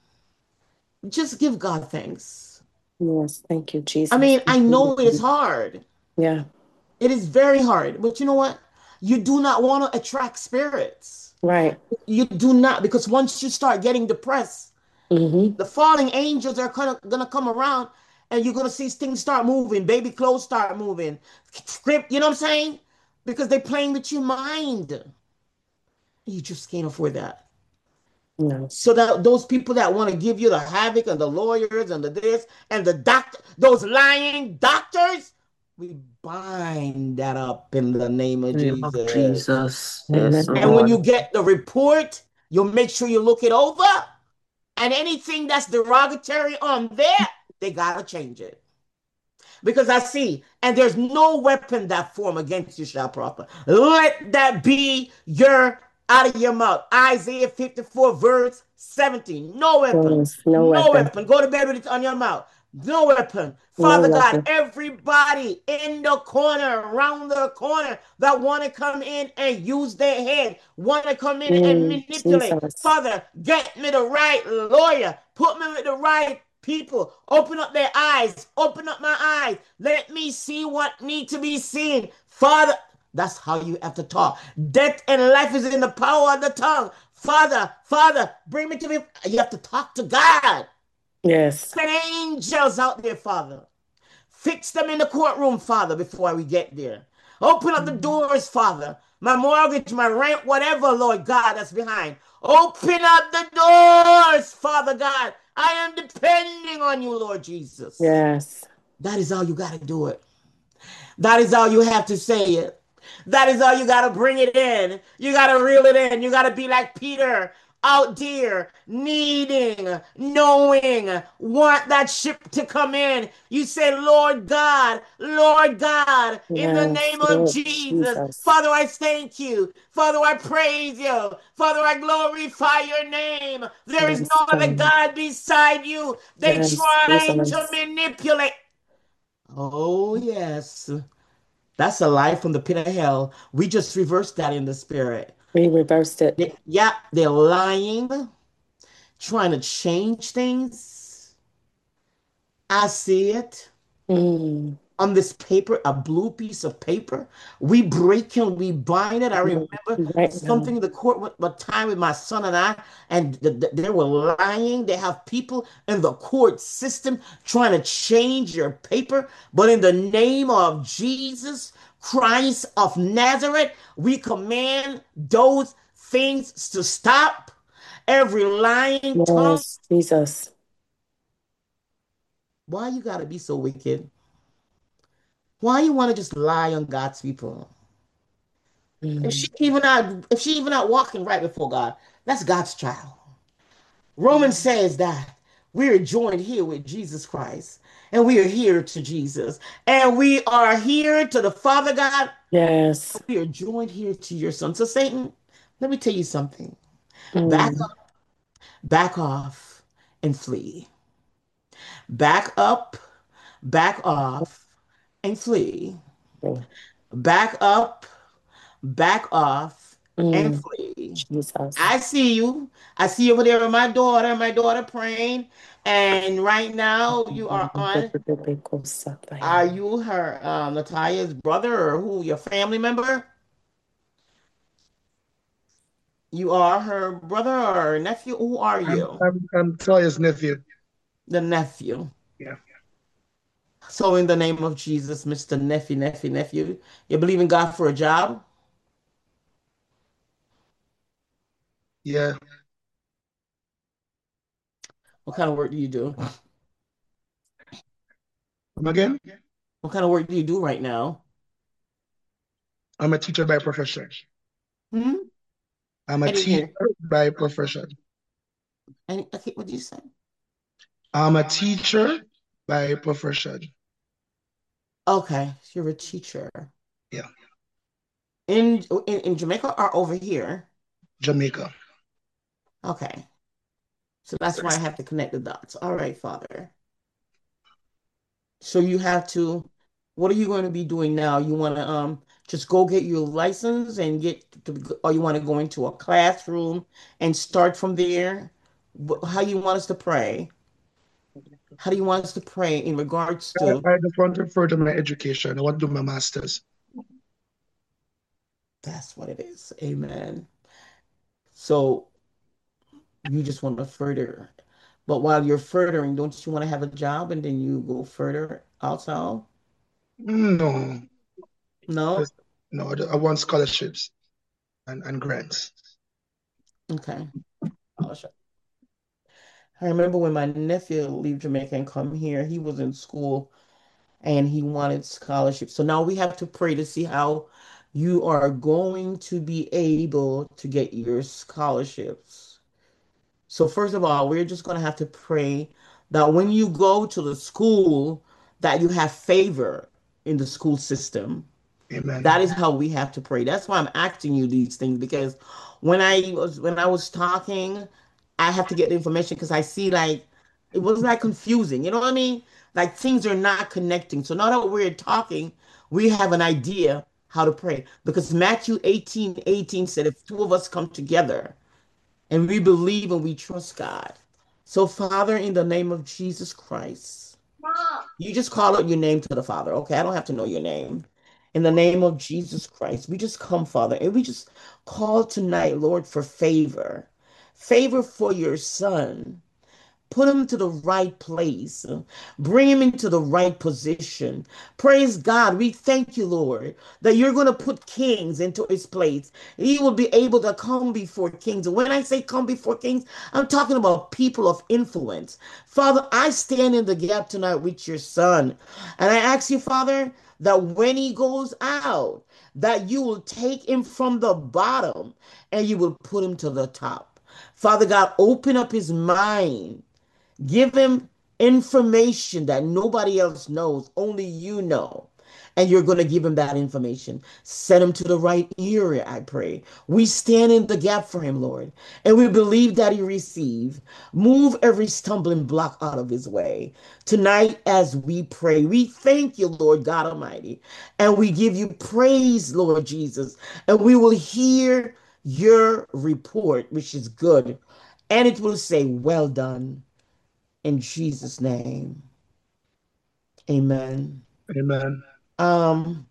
just give God thanks. Yes. Thank you, I Jesus. mean, I know it is hard. Yeah. It is very hard. But you know what? You do not want to attract spirits. Right. You do not, because once you start getting depressed, Mm-hmm. the falling angels are kind of gonna come around and you're gonna see things start moving, baby clothes start moving, script, you know what I'm saying? Because they're playing with your mind. You just can't afford that. No. So that those people that want to give you the havoc and the lawyers and the this and the doctor, those lying doctors, we bind that up in the name of Name of Jesus. Jesus. Yes, Amen. And when you Lord. get the report, you'll make sure you look it over. And anything that's derogatory on there, they gotta change it. Because I see, and there's no weapon that form against you shall prosper. Let that be your out of your mouth. Isaiah 54, verse 17. No weapon. Yes. No No weapon. weapon. Go to bed with it on your mouth. No weapon. No Father God, weapon. everybody in the corner, around the corner that want to come in and use their head, want to come in and manipulate. Jesus. Father, get me the right lawyer. Put me with the right people. Open up their eyes. Open up my eyes. Let me see what need to be seen. Father, that's how you have to talk. Death and life is in the power of the tongue. Father, bring me to me. You have to talk to God. Yes. Send angels out there, Father. Fix them in the courtroom, Father, before we get there. Open up the doors, Father. My mortgage, my rent, whatever, Lord God, that's behind. Open up the doors, Father God. I am depending on you, Lord Jesus. Yes. That is how you got to do it. That is how you have to say it. That is how you got to bring it in. You got to reel it in. You got to be like Peter. out there needing, knowing, want that ship to come in. You say, Lord God, in the Yes, name of Lord Jesus. Jesus. Father, I thank you. Father, I praise you. Father, I glorify your name. There is Yes, no other God. God beside you. They Yes, trying to Jesus. manipulate. Oh, yes. That's a lie from the pit of hell. We just reversed that in the spirit. We reversed it. Yeah, they're lying, trying to change things. I see it Mm. on this paper, a blue piece of paper. We break and we bind it. I remember Right now. something in the court one time with my son and I, and they were lying. They have people in the court system trying to change your paper. But in the name of Jesus Christ of Nazareth, we command those things to stop. Every lying tongue. Yes, Jesus. Why you gotta be so wicked? Why you want to just lie on God's people? Mm. If she even not walking right before God, that's God's child. Romans says that we are joined here with Jesus Christ, and we are here to Jesus, and we are here to the Father God. Yes. We are joined here to your Son. So Satan, let me tell you something. Back Mm. up, back off, and flee. Back up, back off, and flee. Back up, back off, and Mm. flee. Jesus. I see you. I see you over there with my daughter praying. And right now you are on. Are you her Natalia's brother or who, your family member? You are her brother or nephew? Who are you? I'm Toya's nephew. The nephew. Yeah. So in the name of Jesus, Mr. Nephew, you believe in God for a job? Yeah. What kind of work do you do? Come again? What kind of work do you do right now? I'm a teacher by profession. Hmm? I'm a I didn't teacher hear. by profession. Okay, what did you say? I'm a teacher by profession. Okay, you're a teacher. Yeah. In Jamaica or over here? Jamaica. Okay. So that's why I have to connect the dots. All right, Father. So you have to, what are you going to be doing now? You want to just go get your license and or you want to go into a classroom and start from there? How you want us to pray? How do you want us to pray in regards to? I just want to further my education. I want to do my master's. That's what it is. Amen. So you just want to further. But while you're furthering, don't you want to have a job and then you go further also? No. No? Just, no, I want scholarships and grants. Okay. I remember when my nephew leave Jamaica and come here, he was in school and he wanted scholarship. So now we have to pray to see how you are going to be able to get your scholarships. So first of all, we're just going to have to pray that when you go to the school, that you have favor in the school system. Amen. That is how we have to pray. That's why I'm asking you these things because when I was talking, I have to get the information because I see like it was like confusing. You know what I mean? Like things are not connecting. So now that we're talking, we have an idea how to pray. Because Matthew 18:18 said if two of us come together and we believe and we trust God. So Father, in the name of Jesus Christ. You just call out your name to the Father, okay? I don't have to know your name. In the name of Jesus Christ, we just come, Father, and we just call tonight, Lord, for favor. Favor for your son. Put him to the right place. Bring him into the right position. Praise God. We thank you, Lord, that you're going to put kings into his place. He will be able to come before kings. And when I say come before kings, I'm talking about people of influence. Father, I stand in the gap tonight with your son. And I ask you, Father, that when he goes out, that you will take him from the bottom and you will put him to the top. Father God, open up his mind. Give him information that nobody else knows, only you know. And you're going to give him that information. Send him to the right area, I pray. We stand in the gap for him, Lord. And we believe that he receive. Move every stumbling block out of his way. Tonight, as we pray, we thank you, Lord God Almighty. And we give you praise, Lord Jesus. And we will hear your report, which is good. And it will say, well done in Jesus' name. Amen. Amen. Um,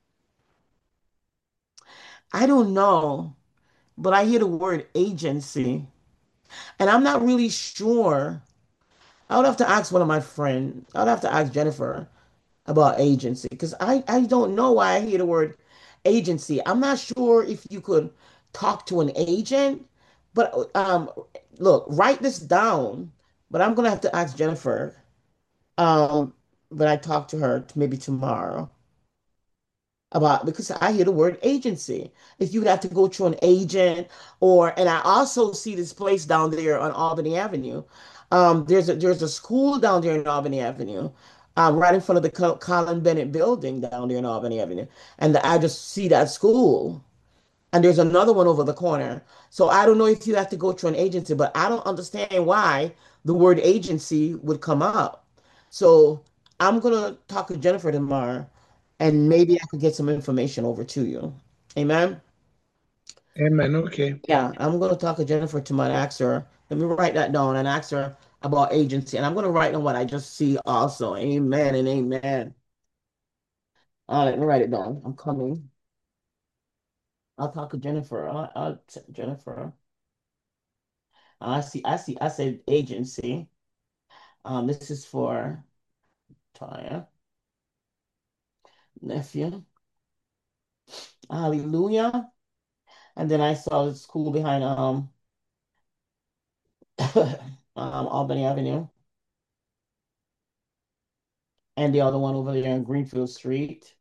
I don't know, but I hear the word agency, and I'm not really sure. I would have to ask one of my friends. I would have to ask Jennifer about agency because I don't know why I hear the word agency. I'm not sure if you could talk to an agent, but look, write this down. But I'm gonna have to ask Jennifer. Um, when I talk to her maybe tomorrow about because I hear the word agency. If you would have to go to an agent and I also see this place down there on Albany Avenue. There's a school down there in Albany Avenue, right in front of the Colin Bennett building down there in Albany Avenue. And I just see that school. And there's another one over the corner. So I don't know if you have to go to an agency, but I don't understand why the word agency would come up. So I'm gonna talk to Jennifer tomorrow, and maybe I could get some information over to you. Amen. Amen. Okay. Yeah, I'm gonna talk to Jennifer tomorrow and ask her. Let me write that down and ask her about agency. And I'm gonna write down what I just see also. Amen and amen. Let me write it down. I'm coming. I'll talk to Jennifer. Jennifer. I said agency. This is for Taya, nephew. Hallelujah. And then I saw the school behind Albany Avenue. And the other one over there in Greenfield Street.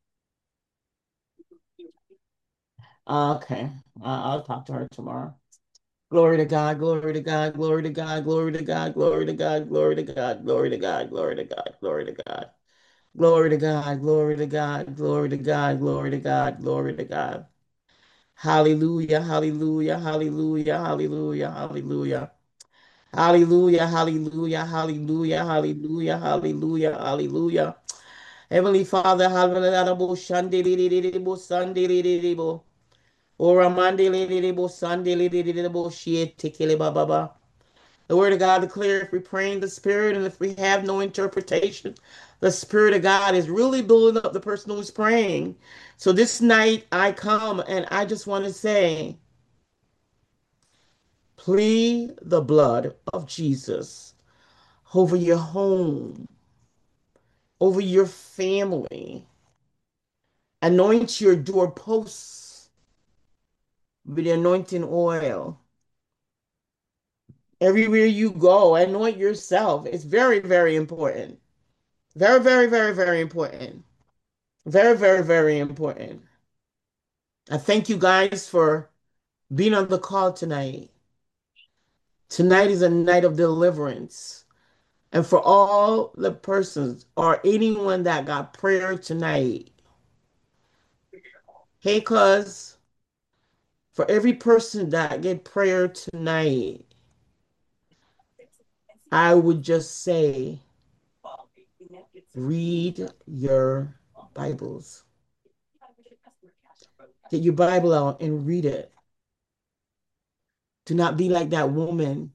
Okay. I'll talk to her tomorrow. Glory to God, glory to God, glory to God, glory to God, glory to God, glory to God, glory to God, glory to God, glory to God. Glory to God, glory to God, glory to God, glory to God, glory to God. Hallelujah, hallelujah, hallelujah, hallelujah, hallelujah. Hallelujah, hallelujah, hallelujah, hallelujah, hallelujah, hallelujah. Heavenly Father, hallelujah, bo shandiri bo sandiri bo. Ora mandili bo sandili bo shit tikili baba. The word of God declares if we pray in the spirit and if we have no interpretation, the spirit of God is really building up the person who's praying. So this night I come and I just want to say, plead the blood of Jesus over your home, over your family. Anoint your doorposts with the anointing oil. Everywhere you go, anoint yourself. It's very, very important. Very, very, very, very important. Very, very, very important. I thank you guys for being on the call tonight. Tonight is a night of deliverance. And for all the persons or anyone that got prayer tonight, hey, cuz, for every person that get prayer tonight, I would just say, read your Bibles. Get your Bible out and read it. Do not be like that woman.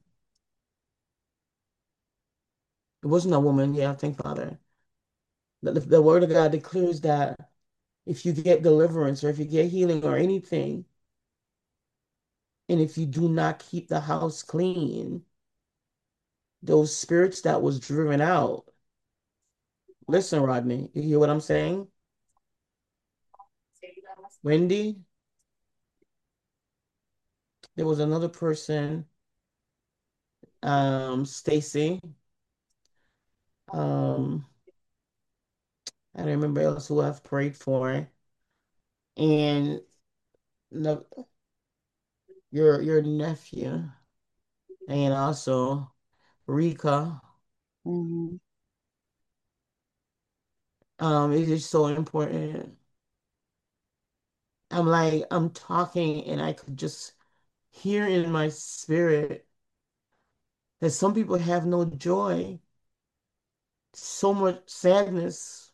It wasn't a woman, yeah, thank Father. The word of God declares that if you get deliverance or if you get healing or anything, and if you do not keep the house clean, those spirits that was driven out. Listen, Rodney, you hear what I'm saying? Wendy, there was another person, Stacy, um, I don't remember else who I've prayed for, and no, your nephew. and also Rika. Mm-hmm. It is so important. I'm talking and I could just hear in my spirit that some people have no joy, so much sadness.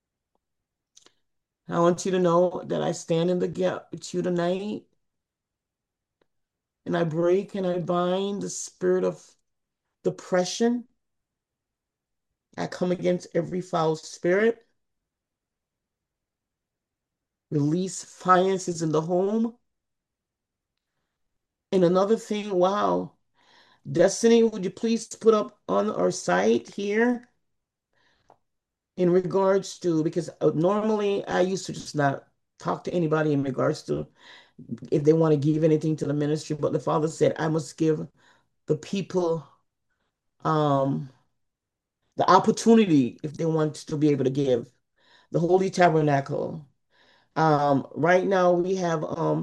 I want you to know that I stand in the gap with you tonight, and I break and I bind the spirit of depression. I come against every foul spirit, release finances in the home. And another thing, wow, Destiny, would you please put up on our site here in regards to, because normally I used to just not talk to anybody in regards to if they want to give anything to the ministry, but the Father said I must give the people um the opportunity if they want to be able to give. The Holy Tabernacle. Right now we have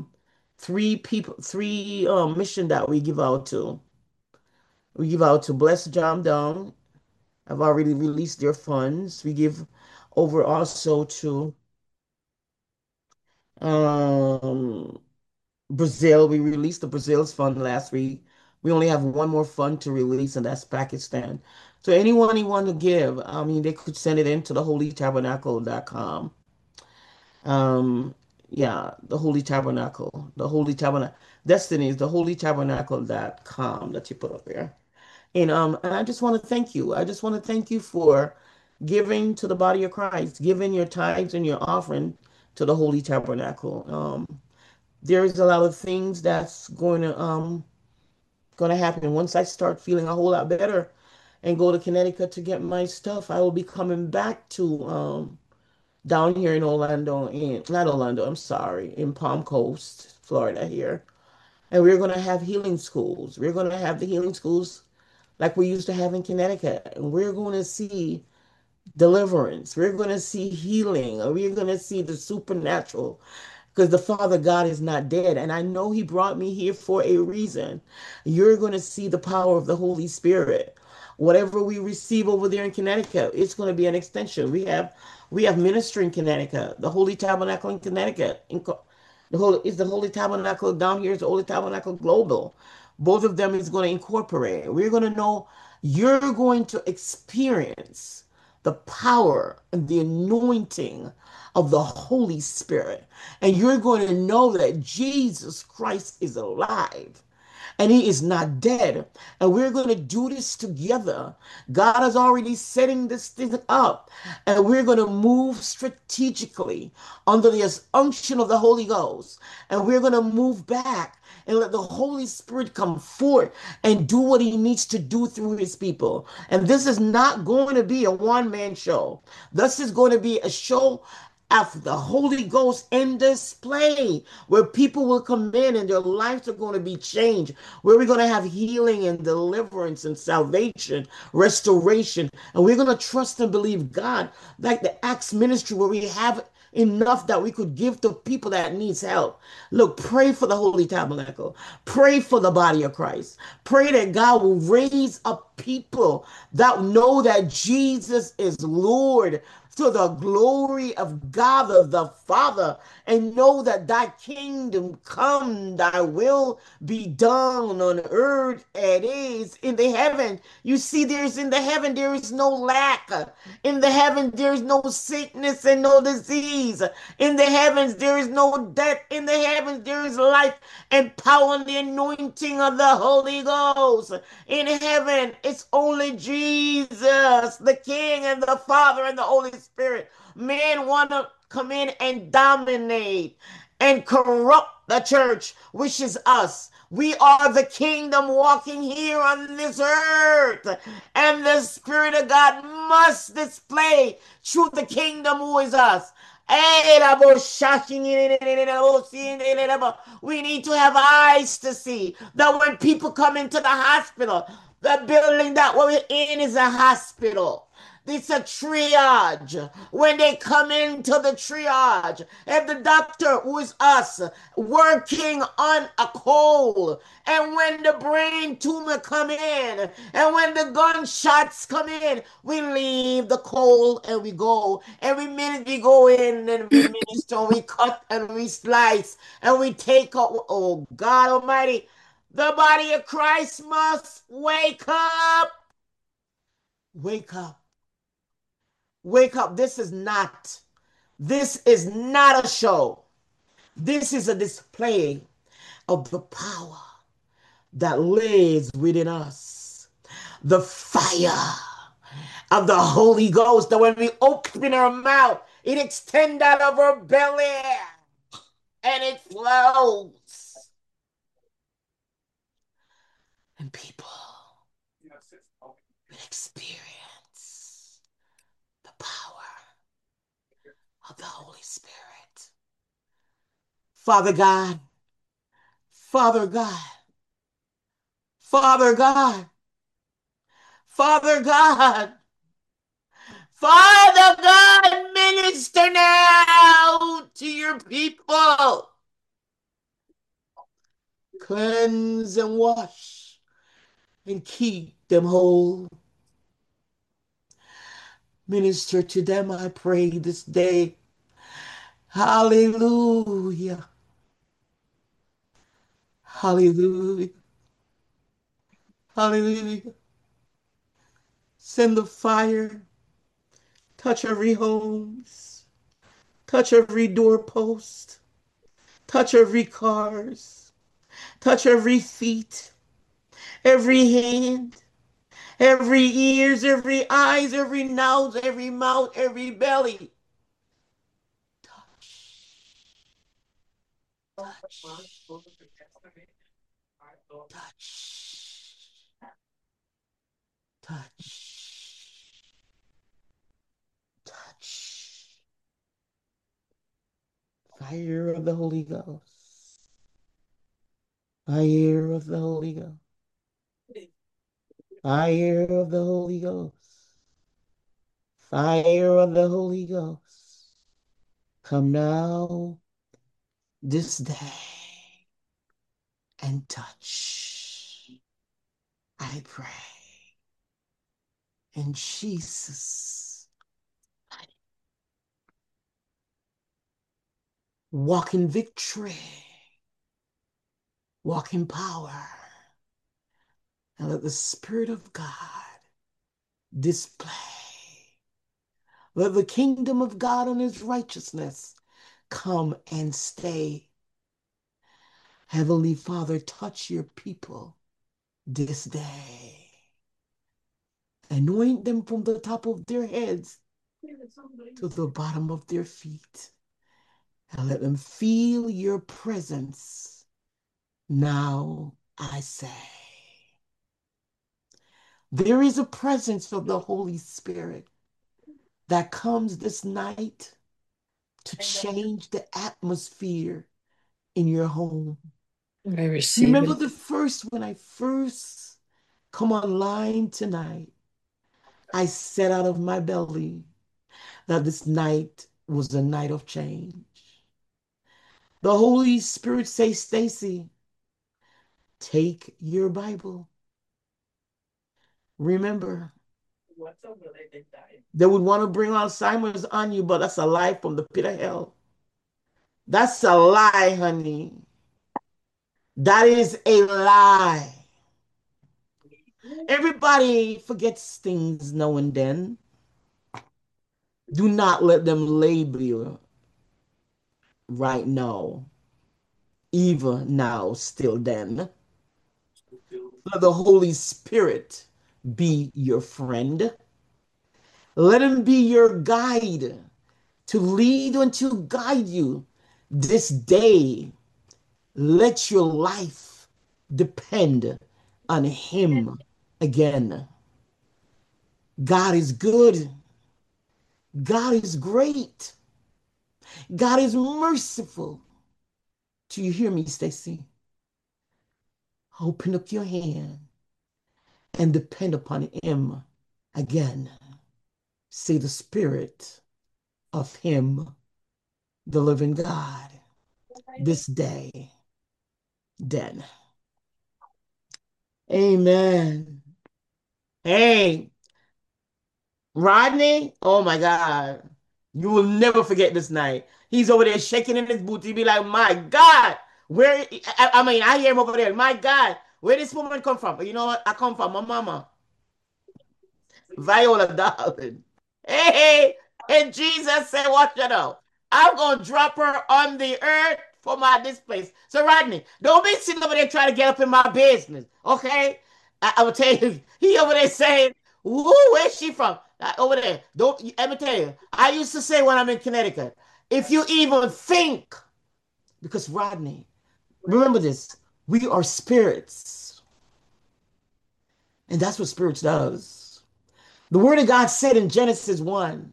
three mission that we give out to. We give out to Blessed John Down. I've already released their funds. We give over also to um Brazil. We released the Brazil's fund last week. We only have one more fund to release, and that's Pakistan. So anyone who want to give, I mean, they could send it into the holytabernacle.com. Um, yeah, the Holy Tabernacle, the Holy Tabernacle. Destiny is the holytabernacle.com that you put up there. And I just want to thank you. I just want to thank you for giving to the body of Christ, giving your tithes and your offering to the Holy Tabernacle. There's a lot of things that's going to happen once I start feeling a whole lot better and go to Connecticut to get my stuff. I will be coming back to down here in Orlando, in not Orlando, I'm sorry, in Palm Coast, Florida here. And we're going to have healing schools. We're going to have the healing schools like we used to have in Connecticut. And we're going to see deliverance. We're going to see healing. We're going to see the supernatural because the Father God is not dead. And I know He brought me here for a reason. You're going to see the power of the Holy Spirit. Whatever we receive over there in Connecticut, it's going to be an extension. We have ministry in Connecticut, the Holy Tabernacle in Connecticut. The Holy Tabernacle down here is the Holy Tabernacle Global. Both of them is going to incorporate. We're going to know you're going to experience the power and the anointing of the Holy Spirit. And you're going to know that Jesus Christ is alive and He is not dead. And we're going to do this together. God is already setting this thing up, and we're going to move strategically under the unction of the Holy Ghost. And we're going to move back and let the Holy Spirit come forth and do what He needs to do through His people. And this is not going to be a one-man show. This is going to be a show after the Holy Ghost in display, where people will come in and their lives are going to be changed, where we're going to have healing and deliverance and salvation, restoration, and we're going to trust and believe God, like the Acts ministry, where we have enough that we could give to people that needs help. Look, pray for the Holy Tabernacle. Pray for the body of Christ. Pray that God will raise up people that know that Jesus is Lord, to the glory of God the Father, and know that thy kingdom come, thy will be done on earth as it is in the heaven. You see, there's in the heaven, there is no lack. In the heaven, there is no sickness and no disease. In the heavens, there is no death. In the heavens, there is life and power and the anointing of the Holy Ghost. In heaven, it's only Jesus, the King and the Father and the Holy Spirit. Men want to come in and dominate and corrupt the church, which is us. We are the kingdom walking here on this earth. And the Spirit of God must display through the kingdom who is us. We need to have eyes to see that when people come into the hospital, the building that we're in is a hospital. It's a triage. When they come into the triage, and the doctor, who is us, working on a cold, and when the brain tumor come in, and when the gunshots come in, we leave the cold and we go. Every minute we go in and we minister, we cut and we slice, and we take out. Oh God Almighty, the body of Christ must wake up. Wake up. Wake up. This is not a show. This is a display of the power that lives within us. The fire of the Holy Ghost, that when we open our mouth, it extends out of our belly and it flows. And people will experience the power of the Holy Spirit. Father God, Father God, Father God, Father God, Father God, minister now to your people. Cleanse and wash and keep them whole. Minister to them, I pray this day. Hallelujah. Hallelujah. Hallelujah. Send the fire. Touch every homes. Touch every doorpost. Touch every cars. Touch every feet. Every hand. Every ears. Every eyes. Every nose. Every mouth. Every belly. Touch. Touch. Touch. Touch. Touch. Fire of the Holy Ghost. Fire of the Holy Ghost. Fire of the Holy Ghost. Fire of the Holy Ghost. Come now this day and touch. I pray in Jesus. Walk in victory. Walk in power. And let the Spirit of God display. Let the kingdom of God and his righteousness come and stay. Heavenly Father, touch your people this day. Anoint them from the top of their heads to the bottom of their feet. And let them feel your presence. Now I say, there is a presence of the Holy Spirit that comes this night to change the atmosphere in your home. I receive Remember it. when I first come online tonight, I said out of my belly that this night was a night of change. The Holy Spirit says, Stacy, take your Bible. Remember, they would want to bring Alzheimer's on you, but that's a lie from the pit of hell. That's a lie, honey. That is a lie. Everybody forgets things now and then. Do not let them label you right now, even now, still then. Let the Holy Spirit be your friend. Let him be your guide to lead and to guide you this day. Let your life depend on him again. God is good. God is great. God is merciful. Do you hear me, Stacy? Open up your hand and depend upon him again. Say the Spirit of Him, the living God, this day, then. Amen. Hey, Rodney, oh my God. You will never forget this night. He's over there shaking in his boots. He'd be like, my God, where, I mean, I hear him over there. My God, where this woman come from? You know what? I come from my mama, Viola darling. Hey, and Jesus said, watch it out. I'm going to drop her on the earth for my displace. So, Rodney, don't be sitting over there trying to get up in my business, okay? I will tell you, he over there saying, woo, where's she from? Over there. Don't let me tell you. I used to say when I'm in Connecticut, if you even think, because Rodney, remember this, we are spirits. And that's what spirits does. The word of God said in Genesis 1,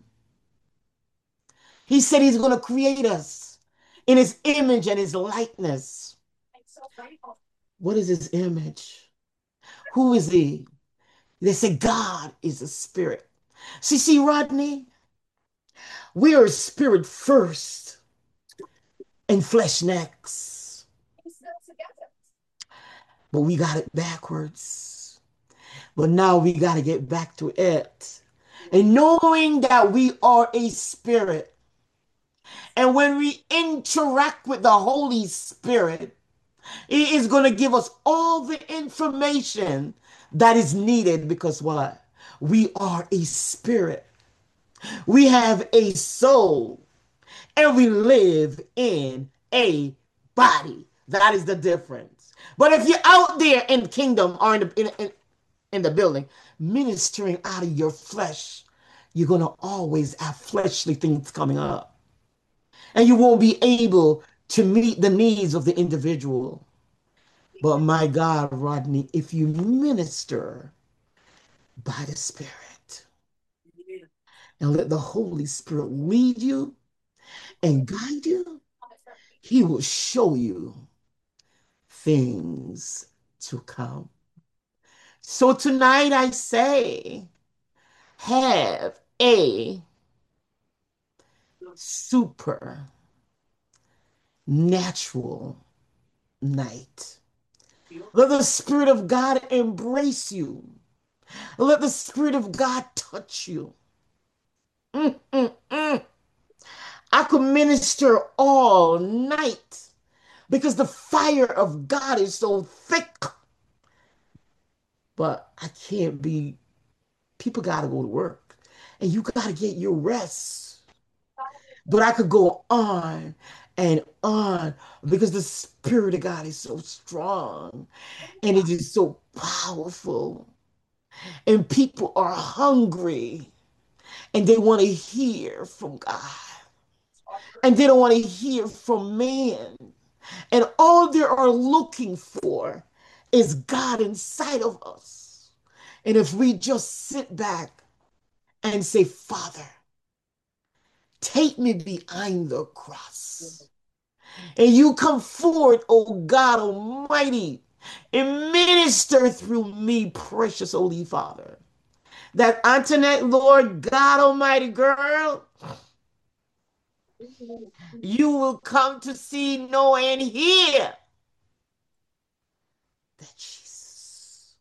he said he's going to create us in his image and his likeness. What is his image? Who is he? They say God is a spirit. See, Rodney, we are spirit first and flesh next. But we got it backwards. But now we got to get back to it. And knowing that we are a spirit, and when we interact with the Holy Spirit, He is going to give us all the information that is needed because what? We are a spirit. We have a soul and we live in a body. That is the difference. But if you're out there in the kingdom or in the building ministering out of your flesh, you're going to always have fleshly things coming up. And you won't be able to meet the needs of the individual. But my God, Rodney, if you minister by the Spirit and let the Holy Spirit lead you and guide you, He will show you things to come. So tonight I say, have a supernatural night. Let the Spirit of God embrace you. Let the Spirit of God touch you. I could minister all night because the fire of God is so thick. But I can't be, people got to go to work and you got to get your rest. But I could go on and on because the Spirit of God is so strong and it is so powerful. And people are hungry and they want to hear from God. And they don't want to hear from man. And all they are looking for is God inside of us. And if we just sit back and say, Father, take me behind the cross. And you come forward, oh God Almighty, and minister through me, precious Holy Father. That Antoinette, Lord God Almighty, girl, you will come to see, know, and hear that Jesus.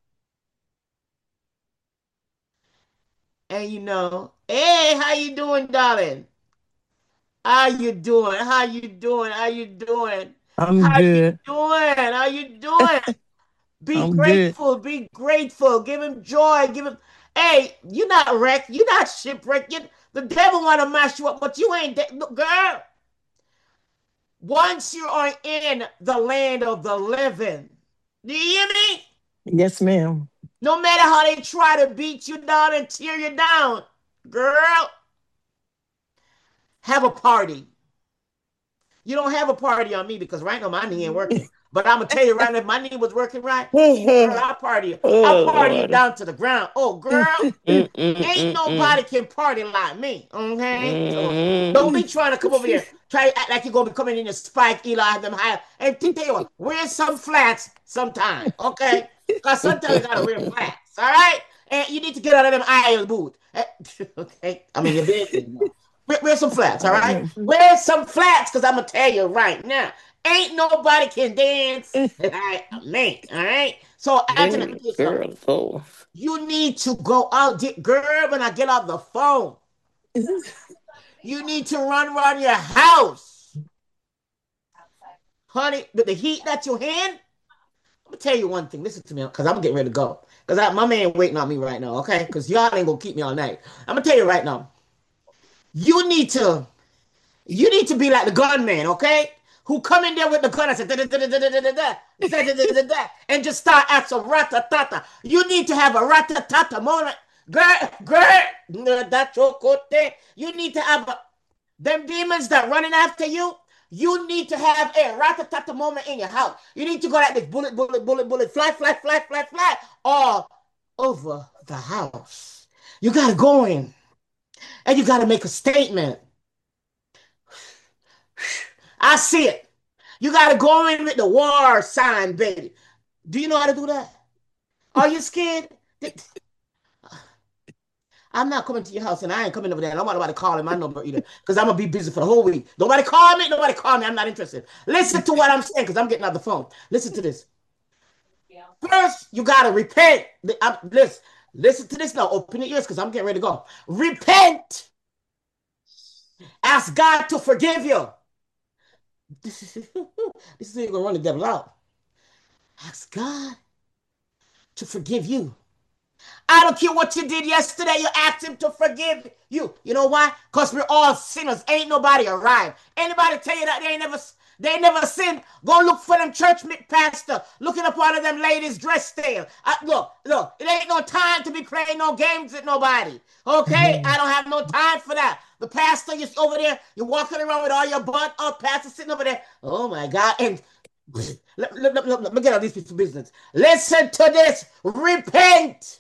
And hey, how you doing, darling? How you doing? How you doing? How you doing? I'm How you good. doing? How you doing? Be I'm good. grateful. Be grateful. Give him joy. Give him. Hey, you're not wrecked. You're not shipwrecked. The devil want to mash you up, but you ain't girl. Once you are in the land of the living, do you hear me? Yes, ma'am. No matter how they try to beat you down and tear you down, girl, have a party. You don't have a party on me because right now my knee ain't working. But I'm gonna tell you right now, if my knee was working right, girl, I'll party. I'll party you down to the ground. Oh, girl, ain't nobody can party like me. Okay? So don't be trying to come over here. Try to act like you're gonna be coming in your Spike Eli them high. And tell you what, wear some flats sometime, okay? Because sometimes you gotta wear flats, all right? And you need to get out of them iron boots. Eh, Okay, I mean, you're busy. Wear some flats, all right? Wear some flats, because I'm going to tell you right now, ain't nobody can dance like me, all right? So, Anthony, let me tell you something. Girl, go. You need to go out, girl, when I get off the phone. You need to run around your house. Honey, with the heat that you're in, I'm gonna tell you one thing. Listen to me, because I'm getting ready to go. Because my man waiting on me right now, okay? Because y'all ain't gonna keep me all night. I'm gonna tell you right now. You need to, you need to be like the gunman, okay? Who come in there with the gun and say da da da da da da da da da and just start at some ratatata. You need to have a ratatata moment. Girl, that's your cote. You need to have them demons that running after you. You need to have a ratatata moment in your house. You need to go like this bullet, bullet, bullet, bullet, fly, fly, fly, fly, fly, all over the house. You gotta go in and you gotta make a statement. I see it. You gotta go in with the war sign, baby. Do you know how to do that? Are you scared? I'm not coming to your house and I ain't coming over there. I don't want nobody calling my number either because I'm going to be busy for the whole week. Nobody call me. Nobody call me. I'm not interested. Listen to what I'm saying because I'm getting out the phone. Listen to this. First, you got to repent. Listen to this now. Open your ears because I'm getting ready to go. Repent. Ask God to forgive you. This is how you're going to run the devil out. Ask God to forgive you. I don't care what you did yesterday. You asked him to forgive you. You know why? Because we're all sinners. Ain't nobody arrived. Anybody tell you that they never sinned? Go look for them church pastor looking up one of them ladies dressed stale. Look, it ain't no time to be playing no games with nobody. Okay? I don't have no time for that. The pastor is over there. You're walking around with all your butt up. Pastor sitting over there. Oh my God. And let me get out these people's business. Listen to this. Repent.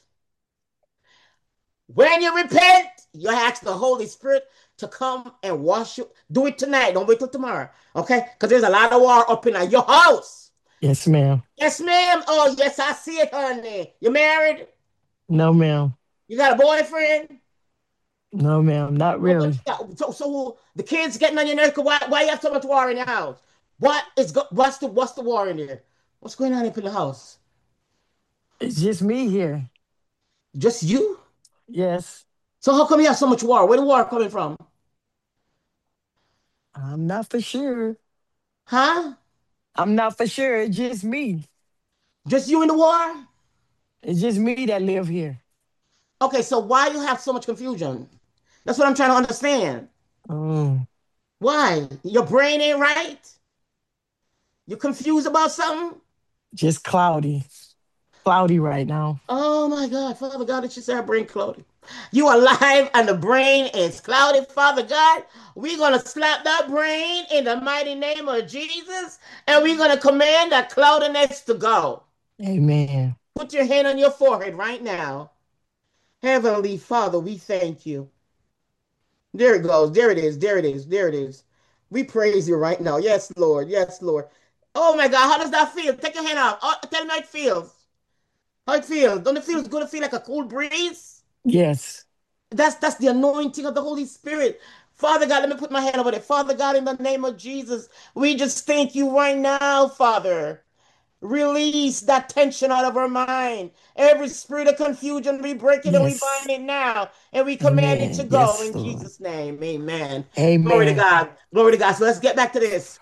When you repent, you ask the Holy Spirit to come and wash you. Do it tonight. Don't wait till tomorrow. Okay? Because there's a lot of war up in your house. Yes, ma'am. Yes, ma'am. Oh, yes, I see it, honey. You married? No, ma'am. You got a boyfriend? No, ma'am. Not really. So the kids getting on your nerves. Why you have so much war in your house? What's the war in there? What's going on up in the house? It's just me here. Just you? Yes. So how come you have so much war? Where the war coming from? I'm not for sure. Huh? I'm not for sure. It's just me. Just you in the war? It's just me that live here. Okay, so why you have so much confusion? That's what I'm trying to understand. Oh. Why? Your brain ain't right? You confused about something? Just cloudy. Cloudy right now. Oh my God, Father God, it should say our brain cloudy. You alive and the brain is cloudy, Father God. We're going to slap that brain in the mighty name of Jesus and we're going to command that cloudiness to go. Amen. Put your hand on your forehead right now. Heavenly Father, we thank you. There it goes. There it is. There it is. There it is. We praise you right now. Yes, Lord. Yes, Lord. Oh my God, how does that feel? Take your hand off. Oh, tell me how it feels. How it feels? Don't it feel good to feel like a cool breeze? Yes. That's the anointing of the Holy Spirit. Father God, let me put my hand over there. Father God, in the name of Jesus, we just thank you right now, Father. Release that tension out of our mind. Every spirit of confusion, we break it and we Yes. bind it now. And we command it to Amen. go Yes, in Lord. Jesus' name. Amen. Glory to Amen. God. Glory to God. So let's get back to this.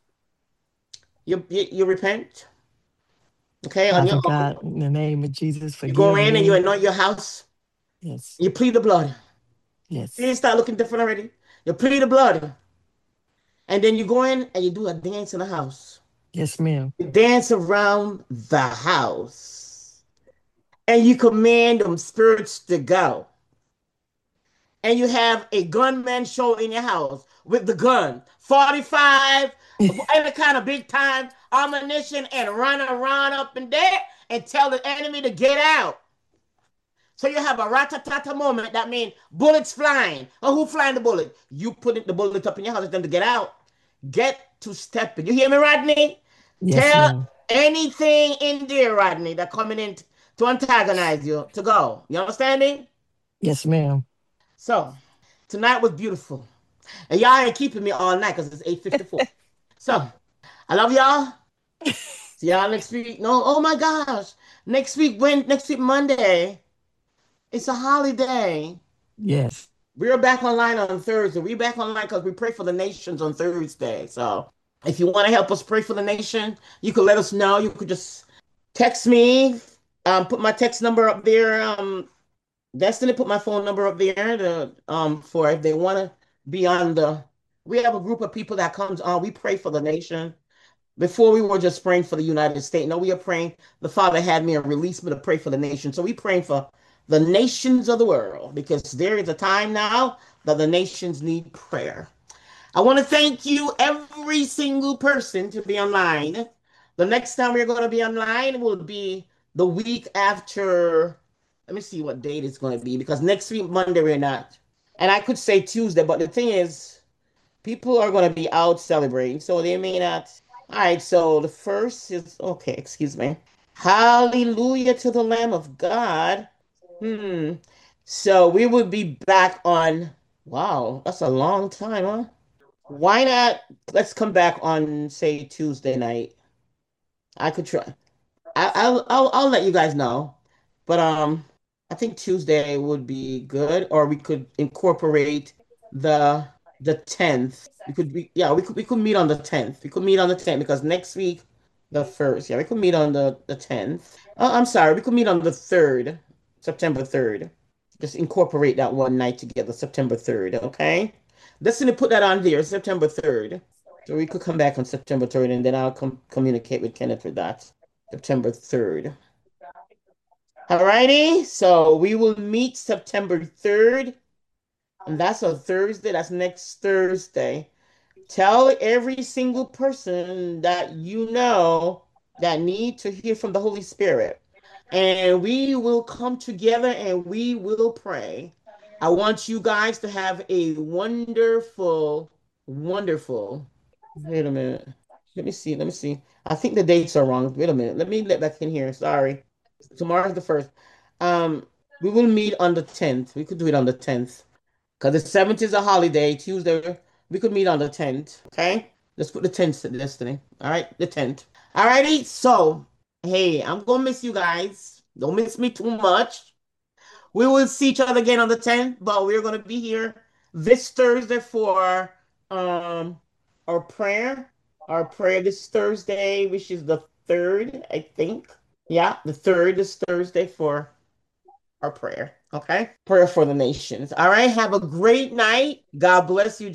You repent, okay, on your Father own. God, in the name of Jesus, You go forgive in and you me. anoint your house. Yes. You plead the blood. You Yes. start looking different already. You plead the blood. And then you go in and you do a dance in the house. Yes, ma'am. You dance around the house. And you command them spirits to go. And you have a gunman show in your house with the gun, 45, any kind of big time ammunition, and run around up and there and tell the enemy to get out. So you have a ratatata moment. That means bullets flying. Oh, who flying the bullet? You put the bullet up in your house for them to get out. Get to stepping. You hear me, Rodney? Yes, Tell ma'am. anything in there, Rodney, that coming in to antagonize you to go. You understand me? Yes, ma'am. So tonight was beautiful. And y'all ain't keeping me all night because it's 8:54. So I love y'all. See y'all next week. No, oh my gosh. Next week, Monday. It's a holiday. Yes. We're back online on Thursday. We're back online because we pray for the nations on Thursday. So if you want to help us pray for the nation, you could let us know. You could just text me. Put my text number up there. Destiny put my phone number up there for if they want to be on the. We have a group of people that comes on. We pray for the nation. Before we were just praying for the United States. No, we are praying. The Father had me and released me to pray for the nation. So we praying for the nations of the world because there is a time now that the nations need prayer. I want to thank you, every single person, to be online. The next time we're going to be online will be the week after. Let me see what date it's going to be because next week, Monday, we're not. And I could say Tuesday, but the thing is, people are going to be out celebrating, so they may not. All right, so the first is okay, excuse me. Hallelujah to the Lamb of God. Hmm. So we will be back on, wow, that's a long time, huh? Why not? Let's come back on, say, Tuesday night. I could try. I'll let you guys know. But I think Tuesday would be good, or we could incorporate the the 10th. We could meet on the 10th. We could meet on the 10th because next week the first. Yeah, we could meet on the 10th. I'm sorry, we could meet on the 3rd, September 3rd. Just incorporate that one night together, September 3rd, okay? Let's put that on there, September 3rd. So we could come back on September 3rd and then I'll communicate with Kenneth for that. September 3rd. All righty. So we will meet September 3rd. And that's a Thursday. That's next Thursday. Tell every single person that you know that need to hear from the Holy Spirit. And we will come together and we will pray. I want you guys to have a wonderful, wonderful. Wait a minute. Let me see. Let me see. I think the dates are wrong. Wait a minute. Let me let back in here. Sorry. Tomorrow's the first. Um, we will meet on the 10th. We could do it on the 10th. Because the 7th is a holiday, Tuesday. We could meet on the 10th. Okay? Let's put the 10th to Destiny. All right? The 10th. All righty. So, hey, I'm going to miss you guys. Don't miss me too much. We will see each other again on the 10th, but we're going to be here this Thursday for um our prayer. Our prayer this Thursday, which is the 3rd, I think. Yeah, the 3rd is Thursday for our prayer. Okay? Prayer for the nations. All right. Have a great night. God bless you.